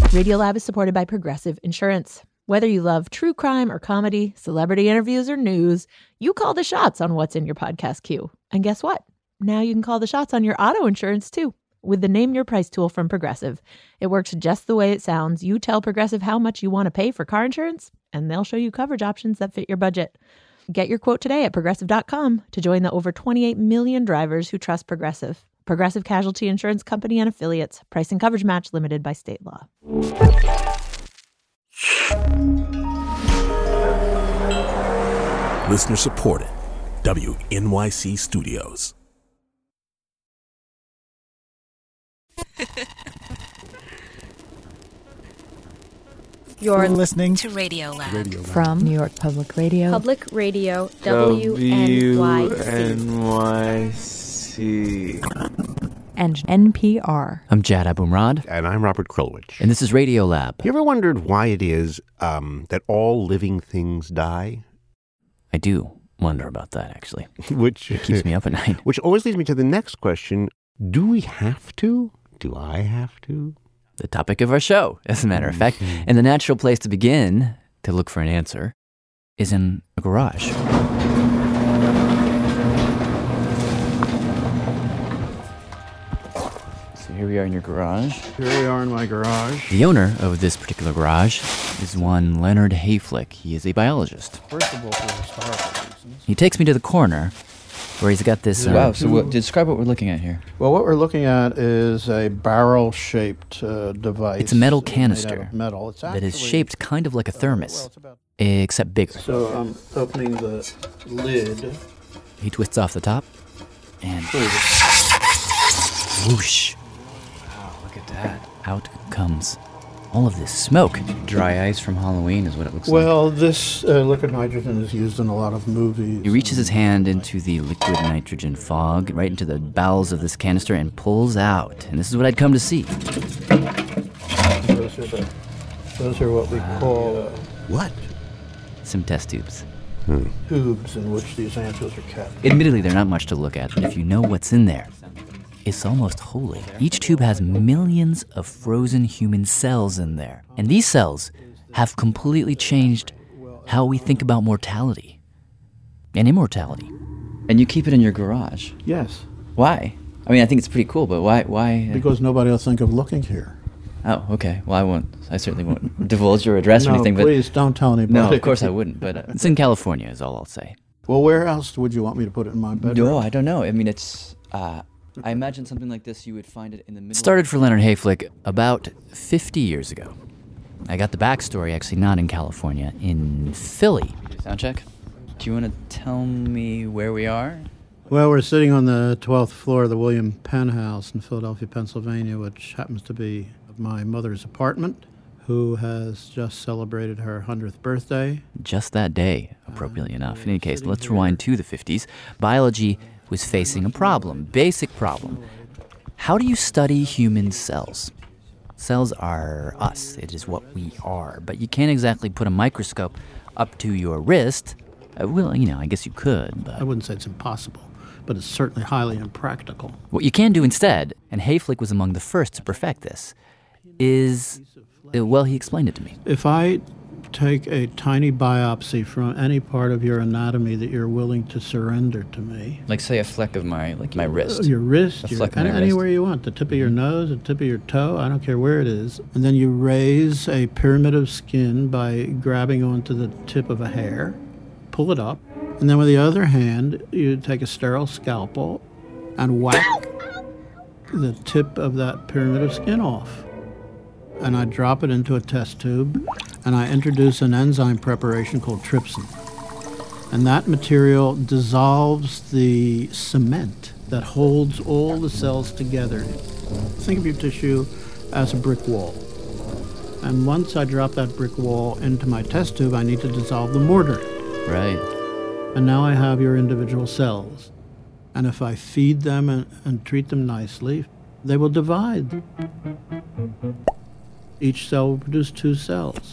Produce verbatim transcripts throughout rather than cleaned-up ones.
Radiolab is supported by Progressive Insurance. Whether you love true crime or comedy, celebrity interviews or news, you call the shots on what's in your podcast queue. And guess what? Now you can call the shots on your auto insurance too with the Name Your Price tool from Progressive. It works just the way it sounds. You tell Progressive how much you want to pay for car insurance, and they'll show you coverage options that fit your budget. Get your quote today at progressive dot com to join the over twenty-eight million drivers who trust Progressive. Progressive Casualty Insurance Company and Affiliates. Price and coverage match limited by state law. Listener supported. W N Y C Studios. You're listening to Radiolab. Radio Lab. From New York Public Radio. Public Radio, W N Y C. W N Y C. And N P R. I'm Jad Abumrad. And I'm Robert Krulwich. And this is Radiolab. You ever wondered why it is um, that all living things die? I do wonder about that, actually. Which it keeps me up at night. Which always leads me to the next question. Do we have to? Do I have to? The topic of our show, as a matter of fact. And the natural place to begin to look for an answer is in a garage. So here we are in your garage. Here we are in my garage. The owner of this particular garage is one Leonard Hayflick. He is a biologist. First of all, for historical reasons. He takes me to the corner where he's got this... Uh, wow, so what, describe what we're looking at here. Well, what we're looking at is a barrel-shaped uh, device. It's a metal canister metal. It's that is shaped kind of like a thermos, uh, well, except bigger. So I'm opening the lid. He twists off the top, and whoosh. Wow, look at that. Out comes all of this smoke. Dry ice from Halloween is what it looks well, like. Well, this uh, liquid nitrogen is used in a lot of movies. He reaches his hand into the liquid nitrogen fog, right into the bowels of this canister, and pulls out. And this is what I'd come to see. Those are, the, those are what we call... Uh, what? Some test tubes. Hmm. Tubes in which these answers are kept. Admittedly, they're not much to look at, but if you know what's in there, it's almost holy. Each tube has millions of frozen human cells in there. And these cells have completely changed how we think about mortality and immortality. And you keep it in your garage? Yes. Why? I mean, I think it's pretty cool, but why? Why? Because nobody will think of looking here. Oh, okay. Well, I won't. I certainly won't divulge your address no, or anything. No, please don't tell anybody. No, of course I wouldn't. But uh, it's in California, is all I'll say. Well, where else would you want me to put it in my bedroom? No, I don't know. I mean, it's. Uh, I imagine something like this, you would find it in the middle. It started for Leonard Hayflick about fifty years ago. I got the backstory, actually, not in California, in Philly. Sound check. Do you want to tell me where we are? Well, we're sitting on the twelfth floor of the William Penn House in Philadelphia, Pennsylvania, which happens to be my mother's apartment, who has just celebrated her hundredth birthday. Just that day, appropriately uh, enough. In any case, let's here. rewind to the fifties. Biology was facing a problem, basic problem. How do you study human cells? Cells are us. It is what we are. But you can't exactly put a microscope up to your wrist. Uh, well, you know, I guess you could, but... I wouldn't say it's impossible, but it's certainly highly impractical. What you can do instead, and Hayflick was among the first to perfect this, is... Uh, well, he explained it to me. If I take a tiny biopsy from any part of your anatomy that you're willing to surrender to me. Like, say, a fleck of my, like, my wrist. Your wrist, a your, fleck any, of my anywhere wrist. you want, the tip of your nose, the tip of your toe, I don't care where it is. And then you raise a pyramid of skin by grabbing onto the tip of a hair, pull it up, and then with the other hand, you take a sterile scalpel and whack the tip of that pyramid of skin off. And I drop it into a test tube, and I introduce an enzyme preparation called trypsin. And that material dissolves the cement that holds all the cells together. Think of your tissue as a brick wall. And once I drop that brick wall into my test tube, I need to dissolve the mortar. Right. And now I have your individual cells. And if I feed them and, and treat them nicely, they will divide. Each cell will produce two cells.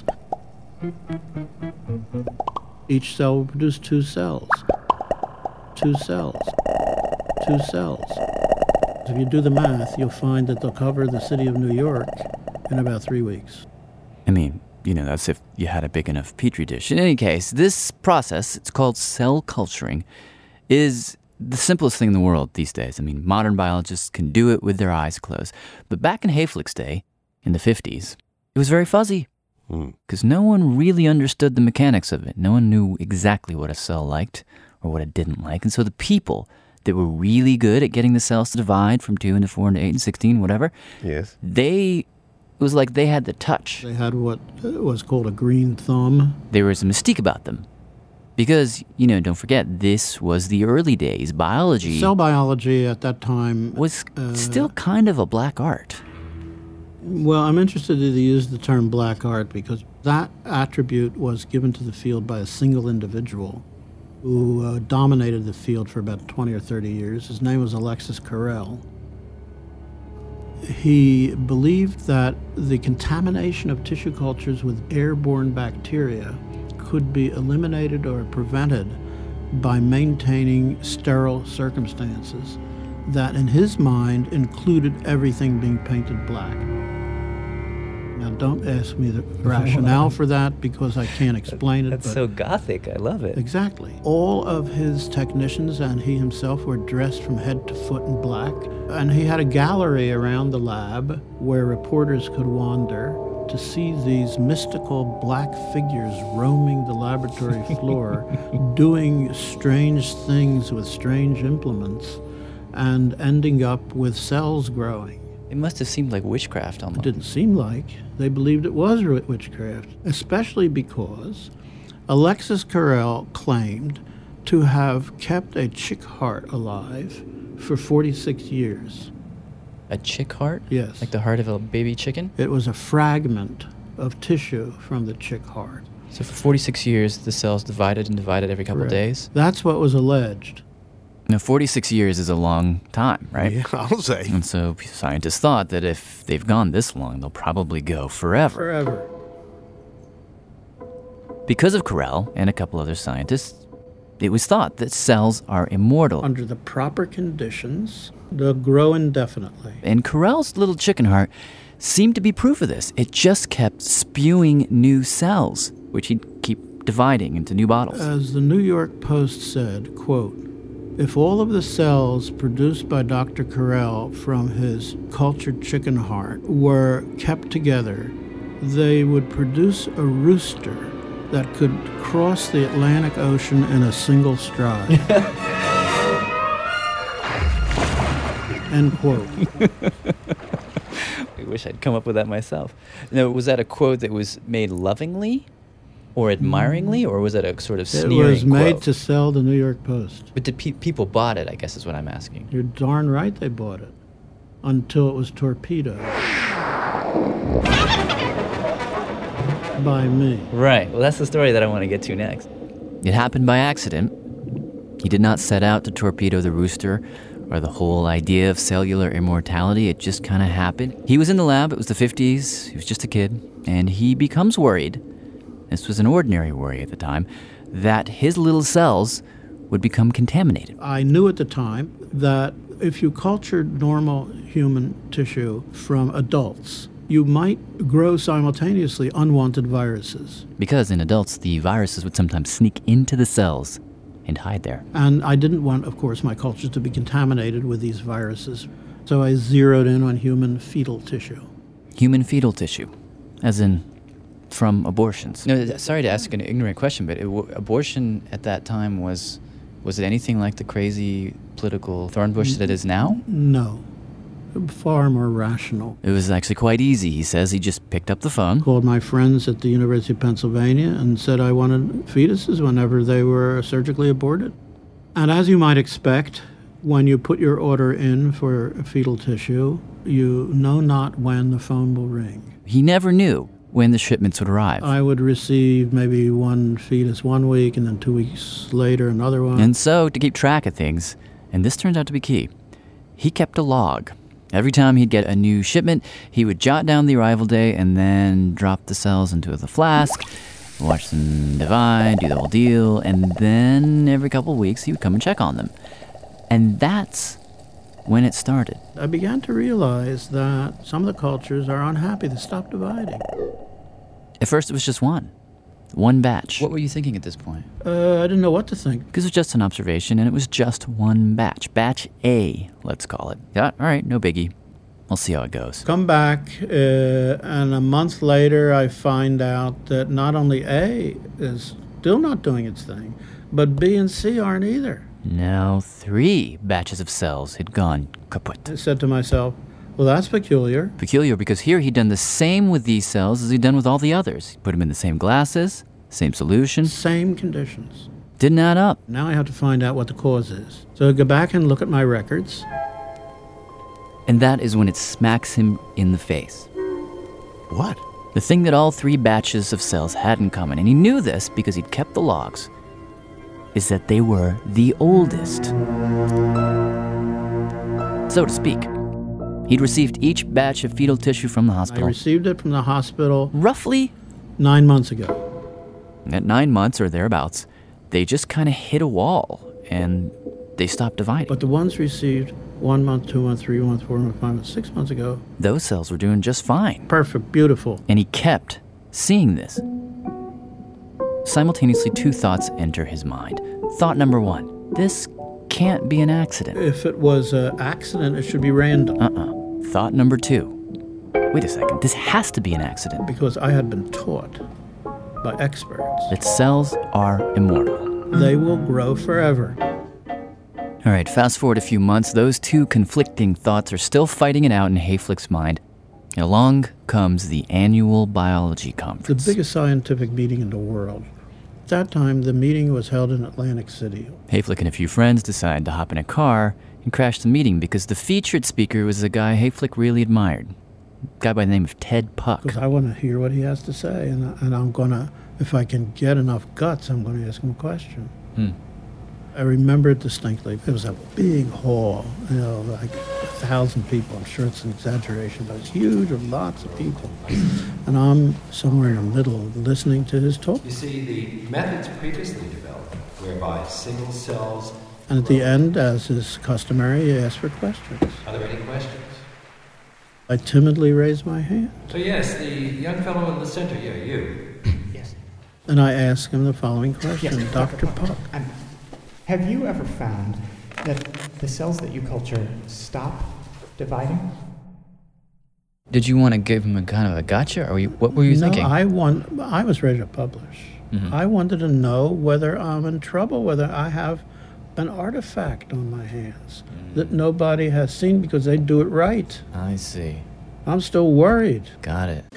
Each cell will produce two cells. Two cells. Two cells. If you do the math, you'll find that they'll cover the city of New York in about three weeks. I mean, you know, that's if you had a big enough petri dish. In any case, this process, it's called cell culturing, is the simplest thing in the world these days. I mean, modern biologists can do it with their eyes closed. But back in Hayflick's day, in the fifties, it was very fuzzy because mm. no one really understood the mechanics of it. No one knew exactly what a cell liked or what it didn't like. And so the people that were really good at getting the cells to divide from two into four into eight and sixteen, whatever, yes, they, it was like they had the touch. They had what was called a green thumb. There was a mystique about them. Because, you know, don't forget, this was the early days. Biology... Cell biology at that time... was uh, still kind of a black art. Well, I'm interested to use the term black art because that attribute was given to the field by a single individual who uh, dominated the field for about twenty or thirty years. His name was Alexis Carrel. He believed that the contamination of tissue cultures with airborne bacteria could be eliminated or prevented by maintaining sterile circumstances that, in his mind, included everything being painted black. Now, don't ask me the rationale for that because I can't explain it. That's but so gothic. I love it. Exactly. All of his technicians and he himself were dressed from head to foot in black, and he had a gallery around the lab where reporters could wander to see these mystical black figures roaming the laboratory floor, doing strange things with strange implements, and ending up with cells growing. It must have seemed like witchcraft almost. It didn't seem like. They believed it was witchcraft, especially because Alexis Carrel claimed to have kept a chick heart alive for forty-six years. A chick heart? Yes. Like the heart of a baby chicken? It was a fragment of tissue from the chick heart. So for forty-six years, the cells divided and divided every couple of days? That's what was alleged. Now, forty-six years is a long time, right? Yeah, I'll say. And so scientists thought that if they've gone this long, they'll probably go forever. Forever. Because of Carrel and a couple other scientists, it was thought that cells are immortal. Under the proper conditions, they'll grow indefinitely. And Carrel's little chicken heart seemed to be proof of this. It just kept spewing new cells, which he'd keep dividing into new bottles. As the New York Post said, quote, if all of the cells produced by Doctor Carrel from his cultured chicken heart were kept together, they would produce a rooster that could cross the Atlantic Ocean in a single stride. End quote. I wish I'd come up with that myself. Now, was that a quote that was made lovingly or admiringly, or was it a sort of sneering quote? It was made quote? to sell the New York Post. But did pe- people bought it, I guess is what I'm asking. You're darn right they bought it. Until it was torpedoed. By me. Right. Well, that's the story that I want to get to next. It happened by accident. He did not set out to torpedo the rooster or the whole idea of cellular immortality. It just kind of happened. He was in the lab. It was the fifties. He was just a kid. And he becomes worried, this was an ordinary worry at the time, that his little cells would become contaminated. I knew at the time that if you cultured normal human tissue from adults, you might grow simultaneously unwanted viruses. Because in adults, the viruses would sometimes sneak into the cells and hide there. And I didn't want, of course, my cultures to be contaminated with these viruses. So I zeroed in on human fetal tissue. Human fetal tissue, as in from abortions. No, sorry to ask an ignorant question, but it, abortion at that time was, was it anything like the crazy political thorn bush that it is now? No. Far more rational. It was actually quite easy, he says. He just picked up the phone. Called my friends at the University of Pennsylvania and said I wanted fetuses whenever they were surgically aborted. And as you might expect, when you put your order in for fetal tissue, you know not when the phone will ring. He never knew when the shipments would arrive. I would receive maybe one fetus one week and then two weeks later another one. And so, to keep track of things, and this turned out to be key, he kept a log. Every time he'd get a new shipment, he would jot down the arrival day and then drop the cells into the flask, watch them divide, do the whole deal, and then every couple of weeks he would come and check on them. And that's when it started. I began to realize that some of the cultures are unhappy. They stopped dividing. At first, it was just one. One batch. What were you thinking at this point? Uh, I didn't know what to think. Because it was just an observation, and it was just one batch. Batch A, let's call it. Yeah, all right, no biggie. We'll see how it goes. Come back, uh, and a month later, I find out that not only A is still not doing its thing, but B and C aren't either. Now three batches of cells had gone kaput. I said to myself, well, that's peculiar. Peculiar because here he'd done the same with these cells as he'd done with all the others. He put them in the same glasses, same solution. Same conditions. Didn't add up. Now I have to find out what the cause is. So I go back and look at my records. And that is when it smacks him in the face. What? The thing that all three batches of cells had in common, and he knew this because he'd kept the logs, is that they were the oldest. So to speak. He'd received each batch of fetal tissue from the hospital. I received it from the hospital roughly nine months ago. At nine months or thereabouts, they just kind of hit a wall and they stopped dividing. But the ones received one month, two months, three months, four months, five months, six months ago, those cells were doing just fine. Perfect, beautiful. And he kept seeing this. Simultaneously, two thoughts enter his mind. Thought number one, this can't be an accident. If it was an accident, it should be random. Uh-uh. Thought number two, wait a second, this has to be an accident. Because I had been taught by experts that cells are immortal. They will grow forever. All right, fast forward a few months, those two conflicting thoughts are still fighting it out in Hayflick's mind. And along comes the annual biology conference. The biggest scientific meeting in the world. At that time, the meeting was held in Atlantic City. Hayflick and a few friends decided to hop in a car and crash the meeting because the featured speaker was a guy Hayflick really admired. A guy by the name of Ted Puck. Because I want to hear what he has to say, and, I, and I'm going to, if I can get enough guts, I'm going to ask him a question. Hmm. I remember it distinctly. It was a big hall, you know, like a thousand people. I'm sure it's an exaggeration, but it's huge with lots of people. And I'm somewhere in the middle listening to his talk. You see, the methods previously developed, whereby single cells... And at the end, as is customary, he asked for questions. Are there any questions? I timidly raised my hand. So yes, the young fellow in the center here, you. Yes. And I asked him the following question, Yes, Doctor Puck. Um, have you ever found that the cells that you culture stop dividing? Did you want to give him a kind of a gotcha, or you, what were you no, thinking? I want. I was ready to publish. Mm-hmm. I wanted to know whether I'm in trouble, whether I have an artifact on my hands mm. that nobody has seen because they do it right. I see. I'm still worried. Got it.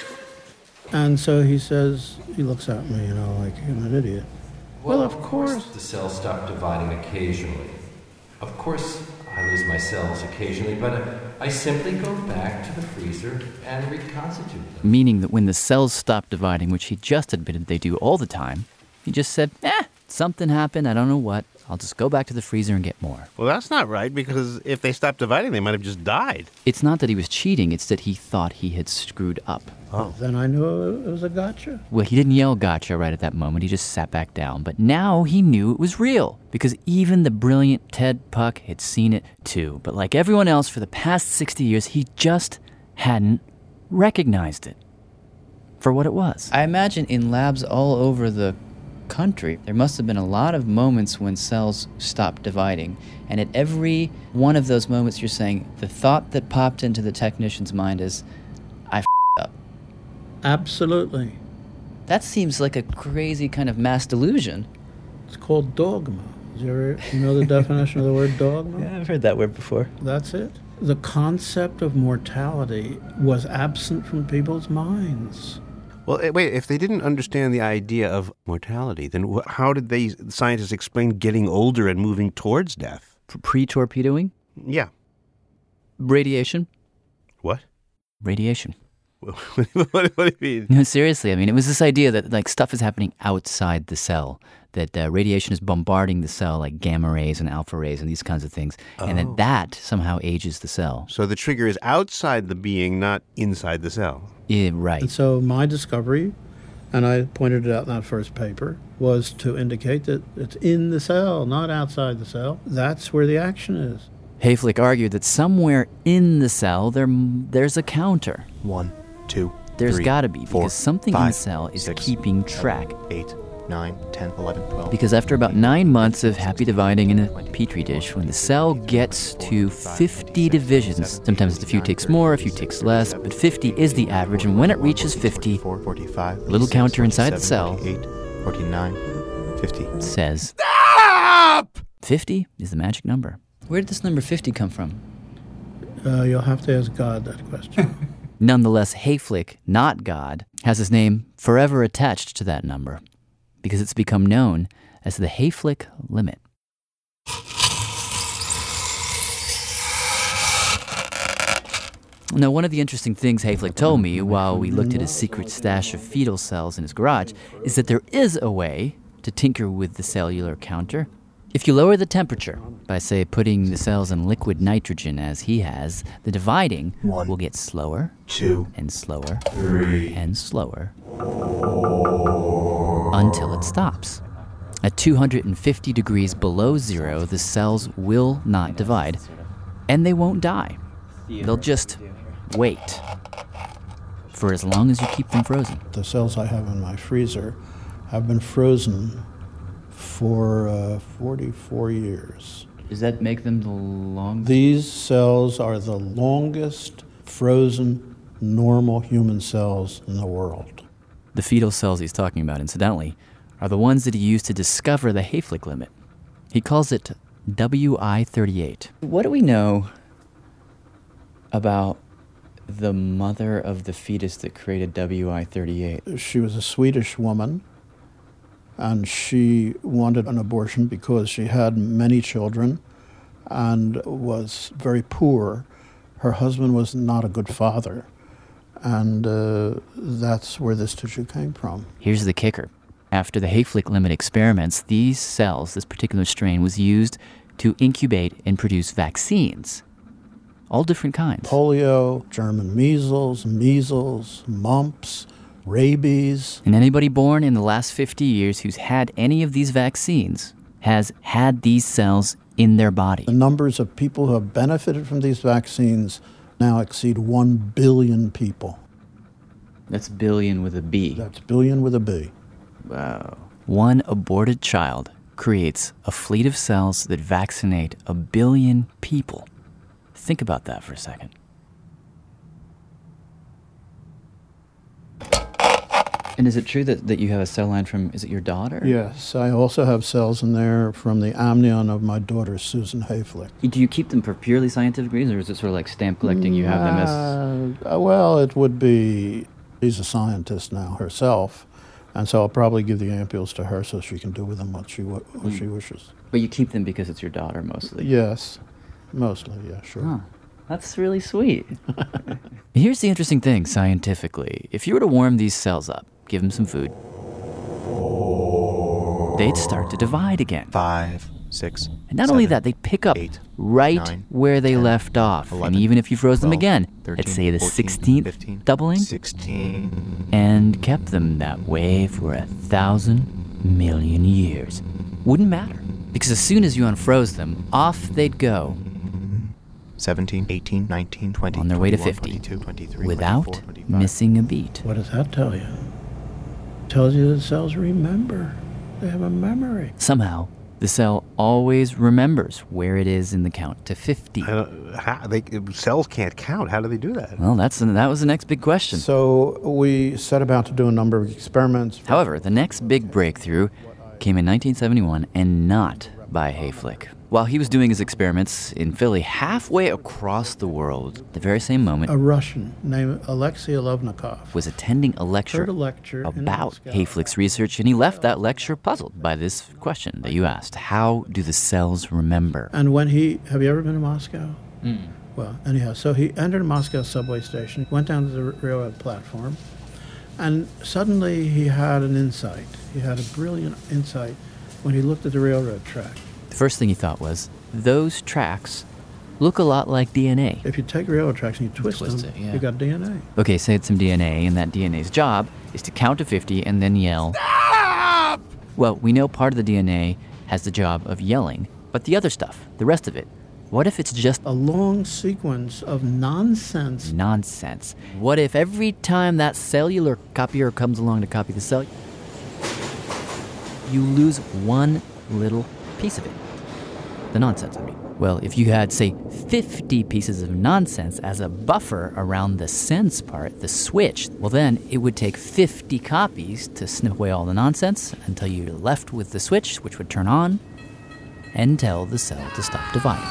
And so he says, he looks at me, you know, like I'm an idiot. Well, well of course. The cells stop dividing occasionally. Of course, I lose my cells occasionally, but uh, I simply go back to the freezer and reconstitute them. Meaning that when the cells stop dividing, which he just admitted they do all the time, he just said, eh, something happened, I don't know what. I'll just go back to the freezer and get more. Well, that's not right, because if they stopped dividing, they might have just died. It's not that he was cheating, it's that he thought he had screwed up. Oh. Then I knew it was a gotcha. Well, he didn't yell gotcha right at that moment, he just sat back down. But now he knew it was real, because even the brilliant Ted Puck had seen it too. But like everyone else for the past sixty years, he just hadn't recognized it for what it was. I imagine in labs all over the country, there must have been a lot of moments when cells stopped dividing. And at every one of those moments, you're saying the thought that popped into the technician's mind is, I f***ed up. Absolutely. That seems like a crazy kind of mass delusion. It's called dogma. Did you ever you know the definition of the word dogma? Yeah, I've heard that word before. That's it. The concept of mortality was absent from people's minds. Well, wait, if they didn't understand the idea of mortality, then wh- how did they, the scientists, explain getting older and moving towards death? Pre-torpedoing? Yeah. Radiation? What? Radiation. what, what, what do you mean? No, seriously, I mean, it was this idea that like stuff is happening outside the cell, that uh, radiation is bombarding the cell like gamma rays and alpha rays and these kinds of things, oh. and that that somehow ages the cell. So the trigger is outside the being, not inside the cell. Yeah, right. And so my discovery, and I pointed it out in that first paper, was to indicate that it's in the cell, not outside the cell. That's where the action is. Hayflick argued that somewhere in the cell there there's a counter. One, two, There's three, got to be, four, because something five, in the cell is six, keeping track. seven, eight, nine, ten, eleven, twelve. Because after about nine months of happy dividing in a petri dish, when the cell gets to fifty divisions, sometimes a few ticks more, a few ticks less, but fifty is the average, and when it reaches fifty, a little counter inside the cell forty-nine, fifty says, Stop! fifty is the magic number. Where did this number fifty come from? Uh, you'll have to ask God that question. Nonetheless, Hayflick, not God, has his name forever attached to that number because it's become known as the Hayflick limit. Now, one of the interesting things Hayflick told me while we looked at his secret stash of fetal cells in his garage is that there is a way to tinker with the cellular counter. If you lower the temperature by, say, putting the cells in liquid nitrogen as he has, the dividing One, will get slower, two, and slower, three, and slower, until it stops. At two hundred fifty degrees below zero, the cells will not divide, and they won't die. They'll just wait for as long as you keep them frozen. The cells I have in my freezer have been frozen for uh, forty-four years. Does that make them the longest? These cells are the longest frozen normal human cells in the world. The fetal cells he's talking about, incidentally, are the ones that he used to discover the Hayflick limit. He calls it W I thirty-eight. What do we know about the mother of the fetus that created W I thirty-eight? She was a Swedish woman, and she wanted an abortion because she had many children and was very poor. Her husband was not a good father, and uh, that's where this tissue came from. Here's the kicker. After the Hayflick limit experiments, these cells, this particular strain, was used to incubate and produce vaccines. All different kinds. Polio, German measles, measles, mumps, rabies. And anybody born in the last fifty years who's had any of these vaccines has had these cells in their body. The numbers of people who have benefited from these vaccines now exceed one billion people. That's billion with a B. That's billion with a B. Wow. One aborted child creates a fleet of cells that vaccinate a billion people. Think about that for a second. And is it true that, that you have a cell line from, is it your daughter? Yes, I also have cells in there from the amnion of my daughter, Susan Hayflick. Do you keep them for purely scientific reasons, or is it sort of like stamp collecting? You have them as... Uh, well, it would be, she's a scientist now herself, and so I'll probably give the ampules to her so she can do with them what she, what mm. she wishes. But you keep them because it's your daughter mostly? Yes, mostly, yeah, sure. Huh. That's really sweet. Here's the interesting thing scientifically. If you were to warm these cells up, give them some food, they'd start to divide again. Five, six, And not seven, only that, they'd pick up eight, right nine, where they ten, left off. eleven, and even if you froze twelve, them again, thirteen, let's say the fourteen, sixteenth fifteen, doubling, sixteen, and kept them that way for a thousand million years. Wouldn't matter, because as soon as you unfroze them, off they'd go. seventeen, eighteen, nineteen, twenty, on their way to twenty-one, fifty, twenty-two, twenty-three, without twenty-four, twenty-five. missing a beat. What does that tell you? It tells you the cells remember. They have a memory. Somehow, the cell always remembers where it is in the count to fifty. Uh, how, they, cells can't count. How do they do that? Well, that's that was the next big question. So we set about to do a number of experiments. However, the next big breakthrough came in nineteen seventy-one, and not by Hayflick. While he was doing his experiments in Philly, halfway across the world, the very same moment, a Russian named Alexei Lovnikov was attending a lecture, heard a lecture about Hayflick's research, and he left that lecture puzzled by this question that you asked: how do the cells remember? And when he, have you ever been to Moscow? Mm. Well, anyhow, so he entered a Moscow subway station, went down to the railroad platform, and suddenly he had an insight. He had a brilliant insight when he looked at the railroad track. The first thing he thought was, those tracks look a lot like D N A. If you take railroad tracks and you twist, twist them, it, yeah. you got D N A. Okay, say it's some D N A, and that D N A's job is to count to fifty and then yell, Stop! Well, we know part of the D N A has the job of yelling, but the other stuff, the rest of it, What if it's just a long sequence of nonsense? Nonsense. What if every time that cellular copier comes along to copy the cell, you lose one little piece of it? The nonsense, I mean. Well, if you had, say, fifty pieces of nonsense as a buffer around the sense part, the switch, well then it would take fifty copies to snip away all the nonsense until you're left with the switch, which would turn on and tell the cell to stop dividing.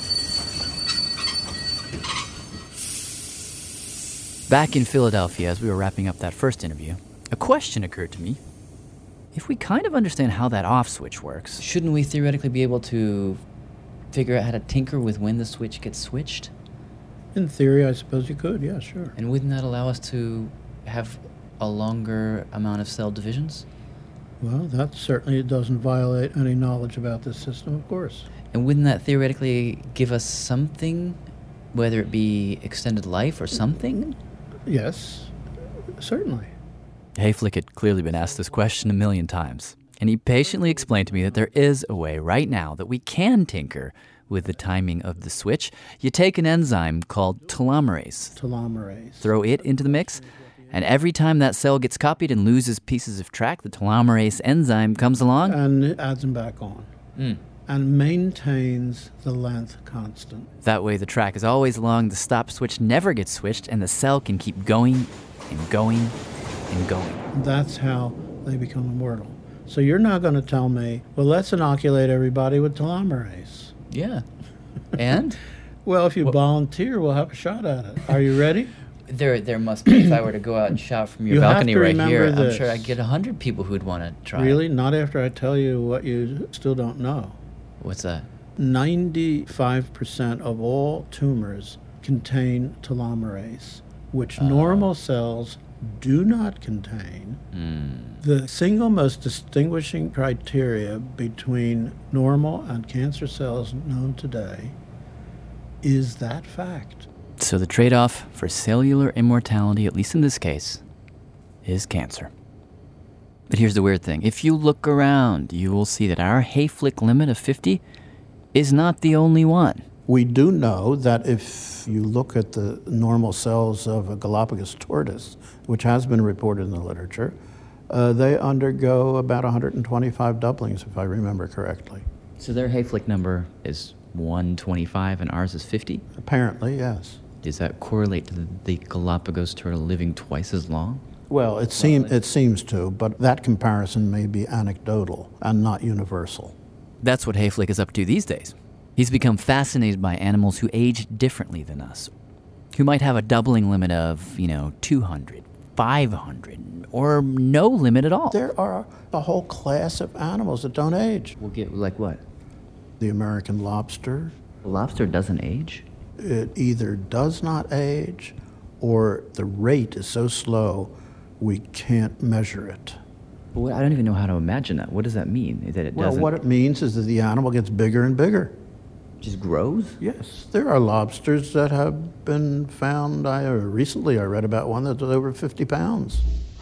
Back in Philadelphia, as we were wrapping up that first interview, a question occurred to me. If we kind of understand how that off switch works, shouldn't we theoretically be able to figure out how to tinker with when the switch gets switched? In theory, I suppose you could, yeah, sure. And wouldn't that allow us to have a longer amount of cell divisions? Well, that certainly doesn't violate any knowledge about this system, of course. And wouldn't that theoretically give us something, whether it be extended life or something? Yes, certainly. Hayflick had clearly been asked this question a million times, and he patiently explained to me that there is a way right now that we can tinker with the timing of the switch. You take an enzyme called telomerase. Telomerase. Throw it into the mix, and every time that cell gets copied and loses pieces of track, the telomerase enzyme comes along and it adds them back on. Mm. And maintains the length constant. That way the track is always along, the stop switch never gets switched, and the cell can keep going and going and going. That's how they become immortal. So you're not going to tell me, well, let's inoculate everybody with telomerase. Yeah. And? Well, if you what? volunteer, we'll have a shot at it. Are you ready? There there must be. If I were to go out and shout from your you balcony right here, this. I'm sure I'd get a hundred people who'd want to try Really? it. Not after I tell you what you still don't know. What's that? ninety-five percent of all tumors contain telomerase, which uh, normal cells do not contain. Mm. The single most distinguishing criteria between normal and cancer cells known today is that fact. So the trade-off for cellular immortality, at least in this case, is cancer. But here's the weird thing. If you look around, you will see that our Hayflick limit of fifty is not the only one. We do know that if you look at the normal cells of a Galapagos tortoise, which has been reported in the literature, uh, they undergo about one hundred twenty-five doublings, if I remember correctly. So their Hayflick number is one twenty-five and ours is fifty? Apparently, yes. Does that correlate to the, the Galapagos turtle living twice as long? Well, it, seem, it seems to, but that comparison may be anecdotal and not universal. That's what Hayflick is up to these days. He's become fascinated by animals who age differently than us, who might have a doubling limit of, you know, two hundred, five hundred, or no limit at all. There are a whole class of animals that don't age. We'll get, like what? The American lobster. The lobster doesn't age? It either does not age, or the rate is so slow we can't measure it. But what, I don't even know how to imagine that. What does that mean? That it well, doesn't... what it means is that the animal gets bigger and bigger. Just grows? Yes. There are lobsters that have been found. I, recently I read about one that was over fifty pounds.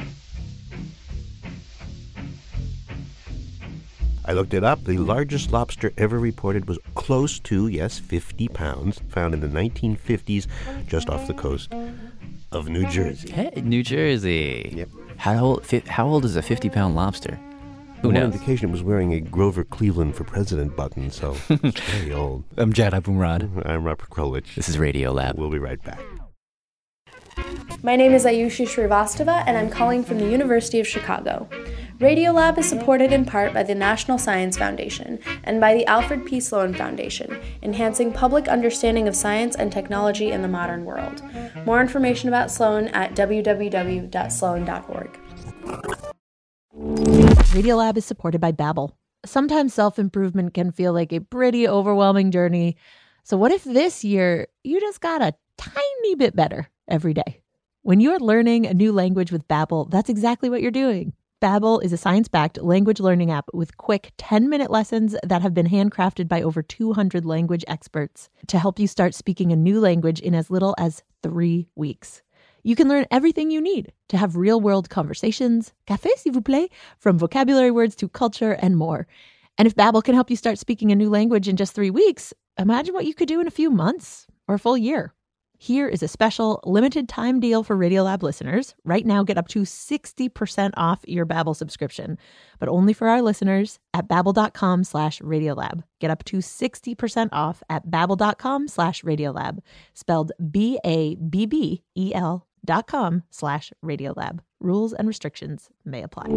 I looked it up. The largest lobster ever reported was close to, yes, fifty pounds, found in the nineteen fifties just off the coast of New Jersey. Hey, New Jersey. Yep. How old, how old is a fifty-pound lobster? Who One knows? indication it was wearing a Grover Cleveland for President button, so it's very old. I'm Jad Abumrad. I'm Robert Krulwich. This is Radio Lab. We'll be right back. My name is Ayushi Srivastava, and I'm calling from the University of Chicago. Radiolab is supported in part by the National Science Foundation and by the Alfred P. Sloan Foundation, enhancing public understanding of science and technology in the modern world. More information about Sloan at w w w dot sloan dot org. Radiolab is supported by Babbel. Sometimes self-improvement can feel like a pretty overwhelming journey. So what if this year you just got a tiny bit better every day? When you're learning a new language with Babbel, that's exactly what you're doing. Babbel is a science-backed language learning app with quick ten-minute lessons that have been handcrafted by over two hundred language experts to help you start speaking a new language in as little as three weeks. You can learn everything you need to have real-world conversations, café s'il vous plaît, from vocabulary words to culture and more. And if Babbel can help you start speaking a new language in just three weeks, Imagine what you could do in a few months or a full year. Here is a special limited time deal for Radiolab listeners. Right now, get up to sixty percent off your Babbel subscription, but only for our listeners at babbel.com slash Radiolab. Get up to sixty percent off at babbel.com slash Radiolab, spelled B A B B E L dot com slash Radiolab. Rules and restrictions may apply.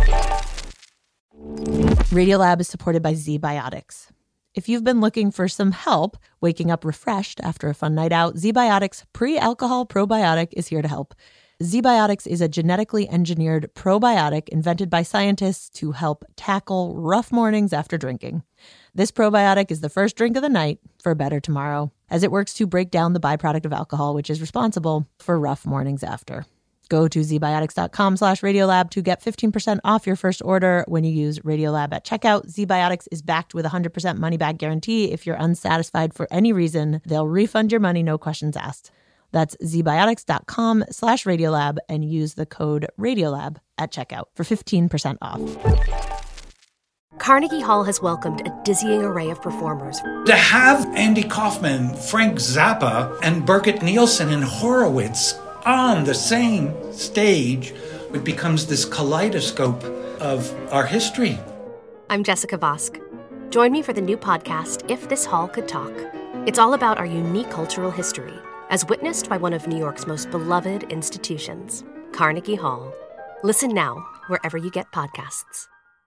Radiolab is supported by ZBiotics. If you've been looking for some help waking up refreshed after a fun night out, ZBiotics Pre-Alcohol Probiotic is here to help. ZBiotics is a genetically engineered probiotic invented by scientists to help tackle rough mornings after drinking. This probiotic is the first drink of the night for a better tomorrow, as it works to break down the byproduct of alcohol, which is responsible for rough mornings after. Go to zbiotics.com slash Radiolab to get fifteen percent off your first order when you use Radiolab at checkout. ZBiotics is backed with a one hundred percent money-back guarantee. If you're unsatisfied for any reason, they'll refund your money, no questions asked. That's zbiotics.com slash Radiolab and use the code Radiolab at checkout for fifteen percent off. Carnegie Hall has welcomed a dizzying array of performers. To have Andy Kaufman, Frank Zappa, and Birgit Nielsen and Horowitz on the same stage, it becomes this kaleidoscope of our history. I'm Jessica Vosk. Join me for the new podcast, If This Hall Could Talk. It's all about our unique cultural history, as witnessed by one of New York's most beloved institutions, Carnegie Hall. Listen now, wherever you get podcasts.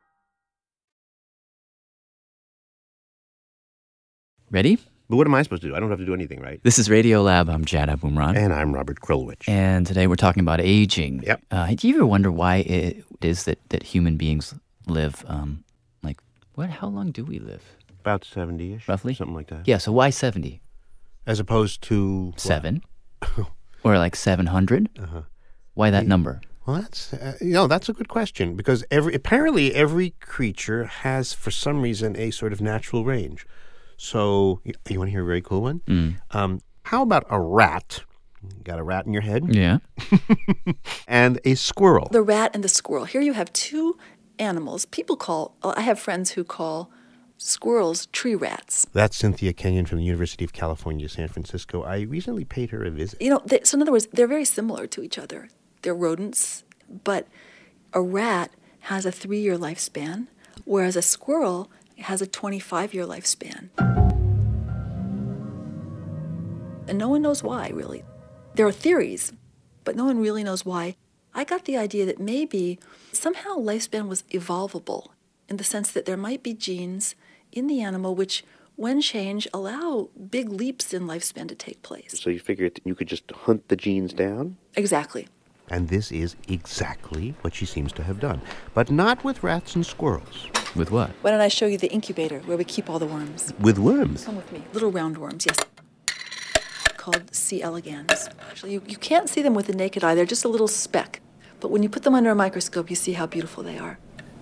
Ready? But what am I supposed to do? I don't have to do anything, right? This is Radiolab. I'm Jad Abumrad. And I'm Robert Krulwich. And today we're talking about aging. Yep. Uh, do you ever wonder why it is that, that human beings live, um, like, what? How long do we live? About seventy-ish. Roughly? Something like that. Yeah, so why seventy? As opposed to... Seven? Or like seven hundred? Uh-huh. Why that number? Well, that's, uh, you know, that's a good question, because every apparently every creature has, for some reason, a sort of natural range. So, you, you want to hear a very cool one? Mm. Um, how about a rat? Got a rat in your head? Yeah. And a squirrel. The rat and the squirrel. Here you have two animals. People call, I have friends who call squirrels tree rats. That's Cynthia Kenyon from the University of California, San Francisco. I recently paid her a visit. You know, they, so in other words, they're very similar to each other. They're rodents, but a rat has a three-year lifespan, whereas a squirrel has a twenty-five-year lifespan. And no one knows why, really. There are theories, but no one really knows why. I got the idea that maybe somehow lifespan was evolvable in the sense that there might be genes in the animal which, when changed, allow big leaps in lifespan to take place. So you figured you could just hunt the genes down? Exactly. And this is exactly what she seems to have done. But not with rats and squirrels. With what? Why don't I show you the incubator where we keep all the worms? With worms? Come with me. Little round worms, yes. Called C. elegans. Actually, you, you can't see them with the naked eye. They're just a little speck. But when you put them under a microscope, you see how beautiful they are.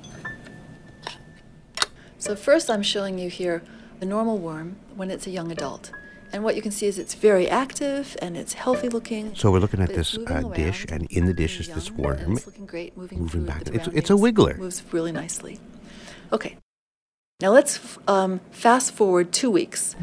So first I'm showing you here the normal worm when it's a young adult. And what you can see is it's very active and it's healthy looking. So we're looking at this uh, dish, and in the dish is this worm. It's looking great, moving, moving back. It's, it's it's a wiggler. Moves really nicely. Okay. Now let's um, fast forward two weeks.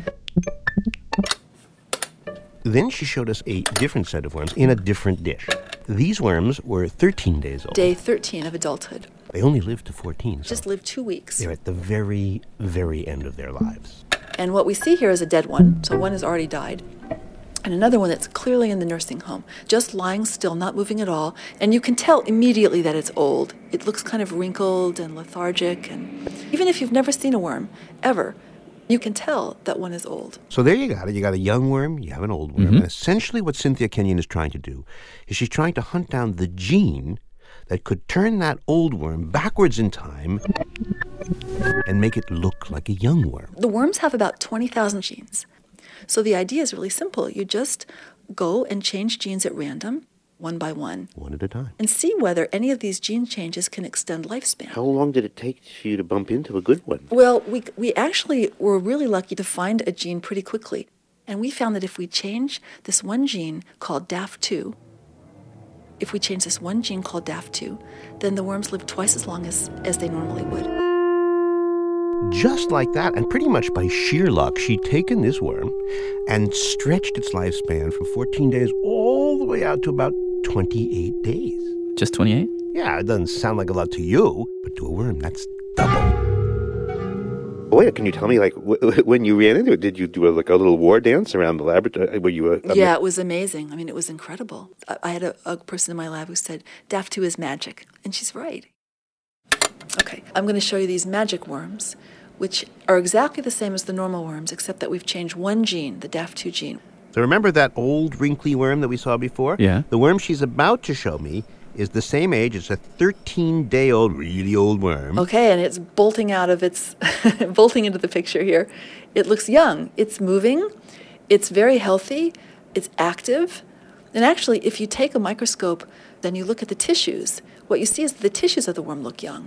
Then she showed us a different set of worms in a different dish. These worms were thirteen days old. Day thirteen of adulthood. They only lived to fourteen. So just lived two weeks. They're at the very, very end of their lives. And what we see here is a dead one. So one has already died. And another one that's clearly in the nursing home, just lying still, not moving at all. And you can tell immediately that it's old. It looks kind of wrinkled and lethargic. And even if you've never seen a worm, ever, you can tell that one is old. So there you got it. You got a young worm, you have an old worm. Mm-hmm. And essentially what Cynthia Kenyon is trying to do is she's trying to hunt down the gene that could turn that old worm backwards in time and make it look like a young worm. The worms have about twenty thousand genes. So the idea is really simple. You just go and change genes at random, one by one. One at a time. And see whether any of these gene changes can extend lifespan. How long did it take for you to bump into a good one? Well, we we actually were really lucky to find a gene pretty quickly. And we found that if we change this one gene called D A F two, if we change this one gene called D A F two, then the worms live twice as long as, as they normally would. just like that, and pretty much by sheer luck, she'd taken this worm and stretched its lifespan from fourteen days all the way out to about twenty-eight days. Just twenty-eight? Yeah, it doesn't sound like a lot to you, but to a worm, that's double. Wait, can you tell me, like, w- when you ran into it, did you do a, like a little war dance around the laboratory? Were you? A, a yeah, it was amazing. I mean, it was incredible. I, I had a, a person in my lab who said, D A F two is magic, and she's right. Okay, I'm going to show you these magic worms, which are exactly the same as the normal worms, except that we've changed one gene, the D A F two gene. So remember that old wrinkly worm that we saw before? Yeah. The worm she's about to show me is the same age. It's a thirteen-day-old, really old worm. Okay, and it's bolting out of its, bolting into the picture here. It looks young. It's moving. It's very healthy. It's active. And actually, if you take a microscope, then you look at the tissues, what you see is that the tissues of the worm look young.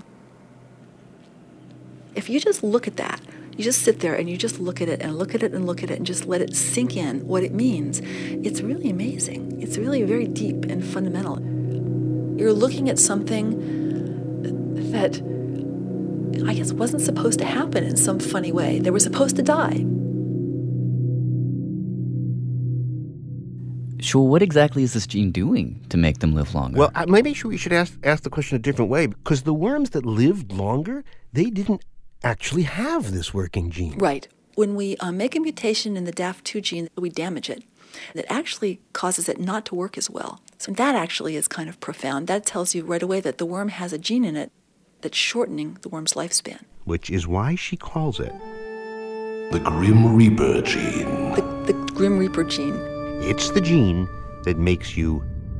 If you just look at that, you just sit there and you just look at it and look at it and look at it and just let it sink in what it means, it's really amazing. It's really very deep and fundamental. You're looking at something that, I guess, wasn't supposed to happen in some funny way. They were supposed to die. Sure, what exactly is this gene doing to make them live longer? Well, uh, maybe we should ask, ask the question a different way, because the worms that lived longer, they didn't actually have this working gene. Right. When we uh, make a mutation in the D A F two gene, we damage it. That actually causes it not to work as well. So that actually is kind of profound. That tells you right away that the worm has a gene in it that's shortening the worm's lifespan. Which is why she calls it the Grim Reaper gene. The, the Grim Reaper gene. It's the gene that makes you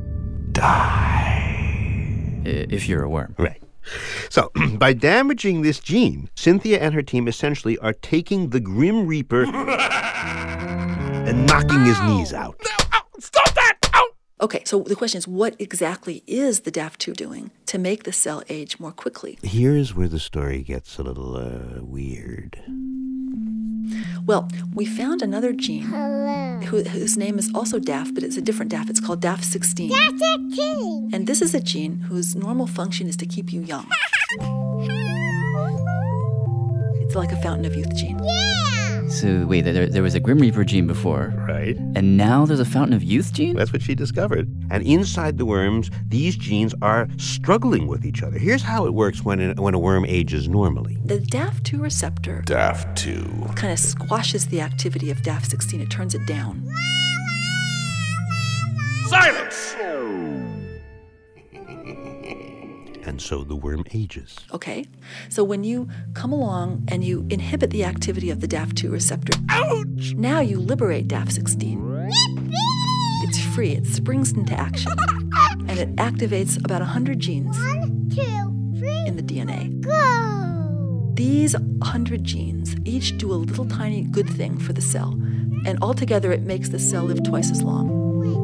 die. If you're a worm. Right. So, by damaging this gene, Cynthia and her team essentially are taking the Grim Reaper and knocking his knees out. Stop that! Ow! Okay, so the question is, what exactly is the D A F two doing to make the cell age more quickly? Here's where the story gets a little uh, weird. Well, we found another gene who, whose name is also D A F, but it's a different D A F. It's called D A F sixteen. D A F sixteen! And this is a gene whose normal function is to keep you young. It's like a fountain of youth gene. Yeah! So, wait, there, there was a Grim Reaper gene before. Right. And now there's a fountain of youth gene? That's what she discovered. And inside the worms, these genes are struggling with each other. Here's how it works when a, when a worm ages normally. The D A F two receptor D A F two kind of squashes the activity of D A F sixteen. It turns it down. Silence! And so the worm ages. Okay, so when you come along and you inhibit the activity of the D A F two receptor, ouch! Now you liberate D A F sixteen. It's free, it springs into action, and it activates about one hundred genes One, two, three, in the D N A. Go! These one hundred genes each do a little tiny good thing for the cell, and altogether it makes the cell live twice as long.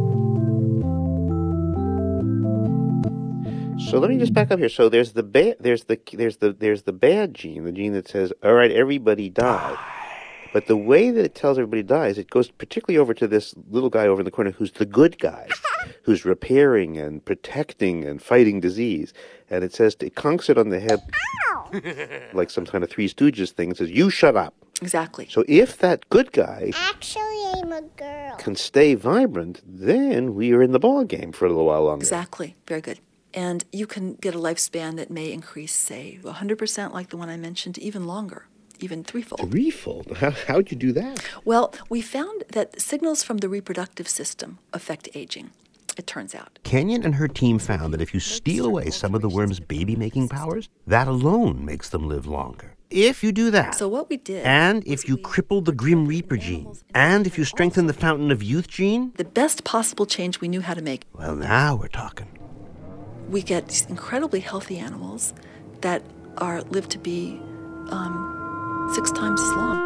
So let me just back up here. So there's the ba- there's the there's the there's the bad gene, the gene that says, "All right, everybody die." But the way that it tells everybody dies, it goes particularly over to this little guy over in the corner who's the good guy, who's repairing and protecting and fighting disease. And it says, it conks it on the head like some kind of Three Stooges thing. It says, "You shut up." Exactly. So if that good guy Actually, I'm a girl. can stay vibrant, then we are in the ball game for a little while longer. Exactly. Very good. And you can get a lifespan that may increase, say, one hundred percent like the one I mentioned, to even longer, even threefold. Threefold? How, how'd you do that? Well, we found that signals from the reproductive system affect aging, it turns out. Kenyon and her team found that if you steal away some of the worm's baby-making powers, that alone makes them live longer. If you do that, so what we did, and if you cripple the Grim Reaper gene, and if you strengthen the Fountain of Youth gene, the best possible change we knew how to make. Well, now we're talking. We get these incredibly healthy animals that are live to be um, six times as long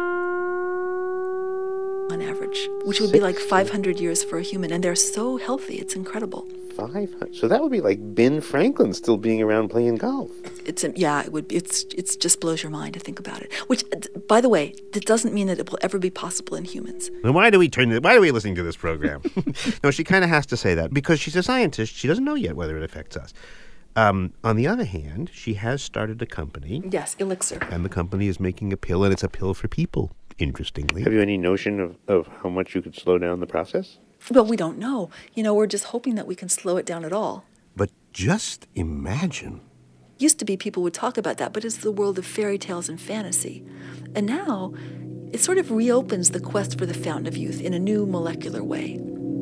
on average, which would be like five hundred years for a human, and they're so healthy, it's incredible. five hundred? So that would be like Ben Franklin still being around playing golf. It's yeah, it would be. It's it's just blows your mind to think about it. Which, by the way, that doesn't mean that it will ever be possible in humans. Then why do we turn? To, why are we listening to this program? No, she kind of has to say that because she's a scientist. She doesn't know yet whether it affects us. Um, on the other hand, she has started a company. Yes, Elixir. And the company is making a pill, and it's a pill for people, interestingly. Have you any notion of, of how much you could slow down the process? Well, we don't know. You know, we're just hoping that we can slow it down at all. But just imagine. Used to be people would talk about that, but it's the world of fairy tales and fantasy. And now, it sort of reopens the quest for the fountain of youth in a new molecular way.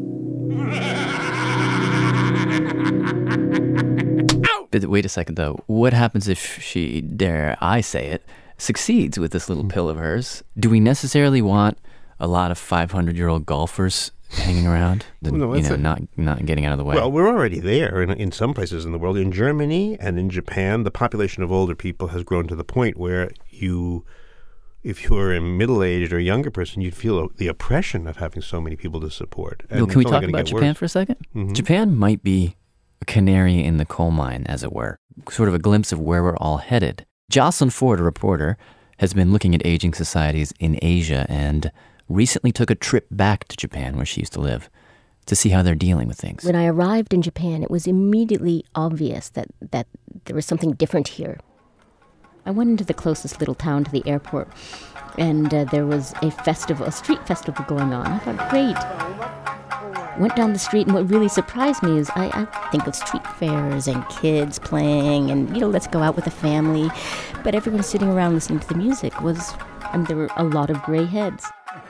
But wait a second, though. What happens if she, dare I say it, succeeds with this little pill of hers? Do we necessarily want a lot of five hundred-year-old golfers hanging around, Well, no, you it's know, a- not not getting out of the way? Well, we're already there in, in some places in the world. In Germany and in Japan, the population of older people has grown to the point where you, if you were a middle-aged or younger person, you'd feel the oppression of having so many people to support. And Well, can we it's only talk gonna about get Japan worse. for a second? Mhm. Japan might be a canary in the coal mine, as it were, sort of a glimpse of where we're all headed. Jocelyn Ford, a reporter, has been looking at aging societies in Asia and recently took a trip back to Japan, where she used to live, to see how they're dealing with things. When I arrived in Japan, it was immediately obvious that, that there was something different here. I went into the closest little town to the airport, and uh, there was a festival, a street festival going on. I thought, great. Went down the street, and what really surprised me is I, I think of street fairs and kids playing and, you know, let's go out with the family. But everyone sitting around listening to the music was, I mean, there were a lot of gray heads.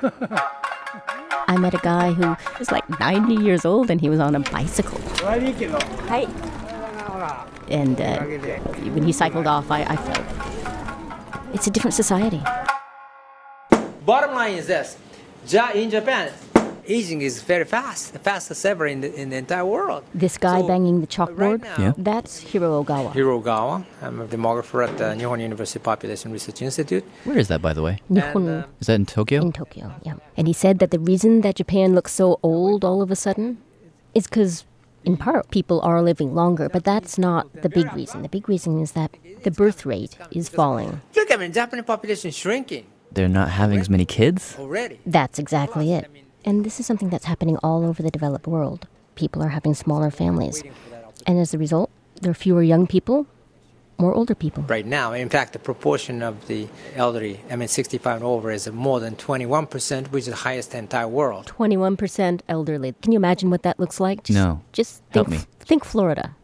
I met a guy who was like ninety years old, and he was on a bicycle. Hi. And uh, when he cycled off, I, I felt it's a different society. Bottom line is this. Ja- in Japan, aging is very fast, the fastest ever in the, in the entire world. This guy banging the chalkboard, Yeah. that's Hiro Ogawa. Hirogawa, I'm a demographer at the Nihon University Population Research Institute. Where is that, by the way? Nihon. Is that in Tokyo? In Tokyo, yeah. And he said that the reason that Japan looks so old all of a sudden is because, in part, people are living longer, but that's not the big reason. The big reason is that the birth rate is falling. Look, I mean, Japanese population is shrinking They're not having as many kids? already. That's exactly it. And this is something that's happening all over the developed world. People are having smaller families. And as a result, there are fewer young people, more older people. Right now, in fact, the proportion of the elderly, I mean, sixty-five and over, is more than twenty-one percent, which is the highest in the entire world. twenty-one percent elderly. Can you imagine what that looks like? Just, No. Just Help think, me. think Florida.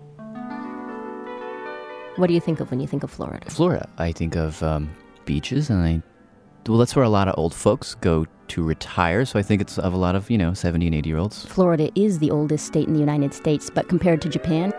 What do you think of when you think of Florida? Florida, I think of um, beaches, and I, well, that's where a lot of old folks go to retire, so I think it's of a lot of, you know, seventy and eighty-year-olds. Florida is the oldest state in the United States, but compared to Japan,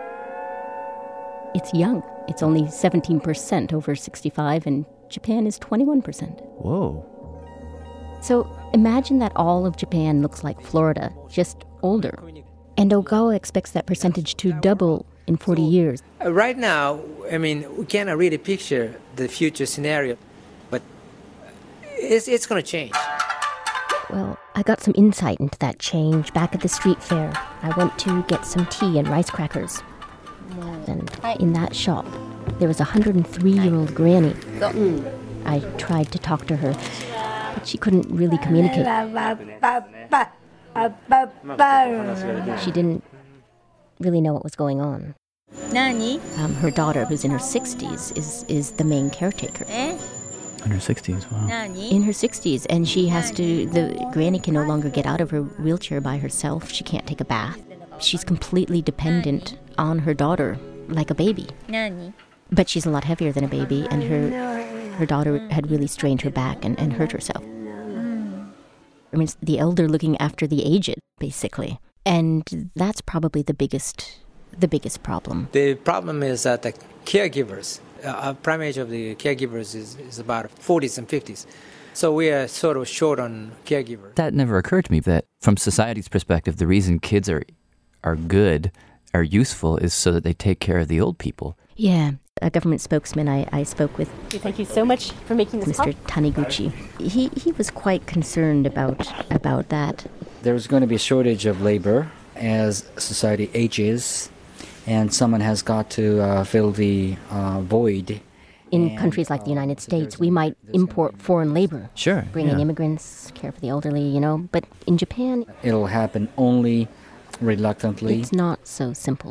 it's young. It's only seventeen percent over sixty-five, and Japan is twenty-one percent. Whoa. So imagine that all of Japan looks like Florida, just older. And Ogawa expects that percentage to double in forty years. Uh, right now, I mean, we cannot really picture the future scenario, but it's, it's going to change. Well, I got some insight into that change back at the street fair. I went to get some tea and rice crackers. And in that shop, there was a one hundred three-year-old granny. I tried to talk to her, but she couldn't really communicate. She didn't really know what was going on. Um, her daughter, who's in her sixties, is, is the main caretaker. In her sixties, wow. In her sixties, and she has to, the granny can no longer get out of her wheelchair by herself. She can't take a bath. She's completely dependent on her daughter, like a baby. But she's a lot heavier than a baby, and her her daughter had really strained her back and, and hurt herself. I mean, it's the elder looking after the aged, basically. And that's probably the biggest the biggest problem. The problem is that the caregivers, uh, prime age of the caregivers is, is about forties and fifties. So we are sort of short on caregivers. That never occurred to me, that from society's perspective, the reason kids are are good, are useful, is so that they take care of the old people. Yeah, a government spokesman I, I spoke with. Thank you so much for making this Mister Taniguchi. He he was quite concerned about about that. There's going to be a shortage of labor as society ages, and someone has got to uh, fill the uh, void. In countries like the United States, we might import foreign labor. Sure. Bring in yeah. immigrants, care for the elderly, you know. But in Japan, It'll happen only reluctantly. it's not so simple.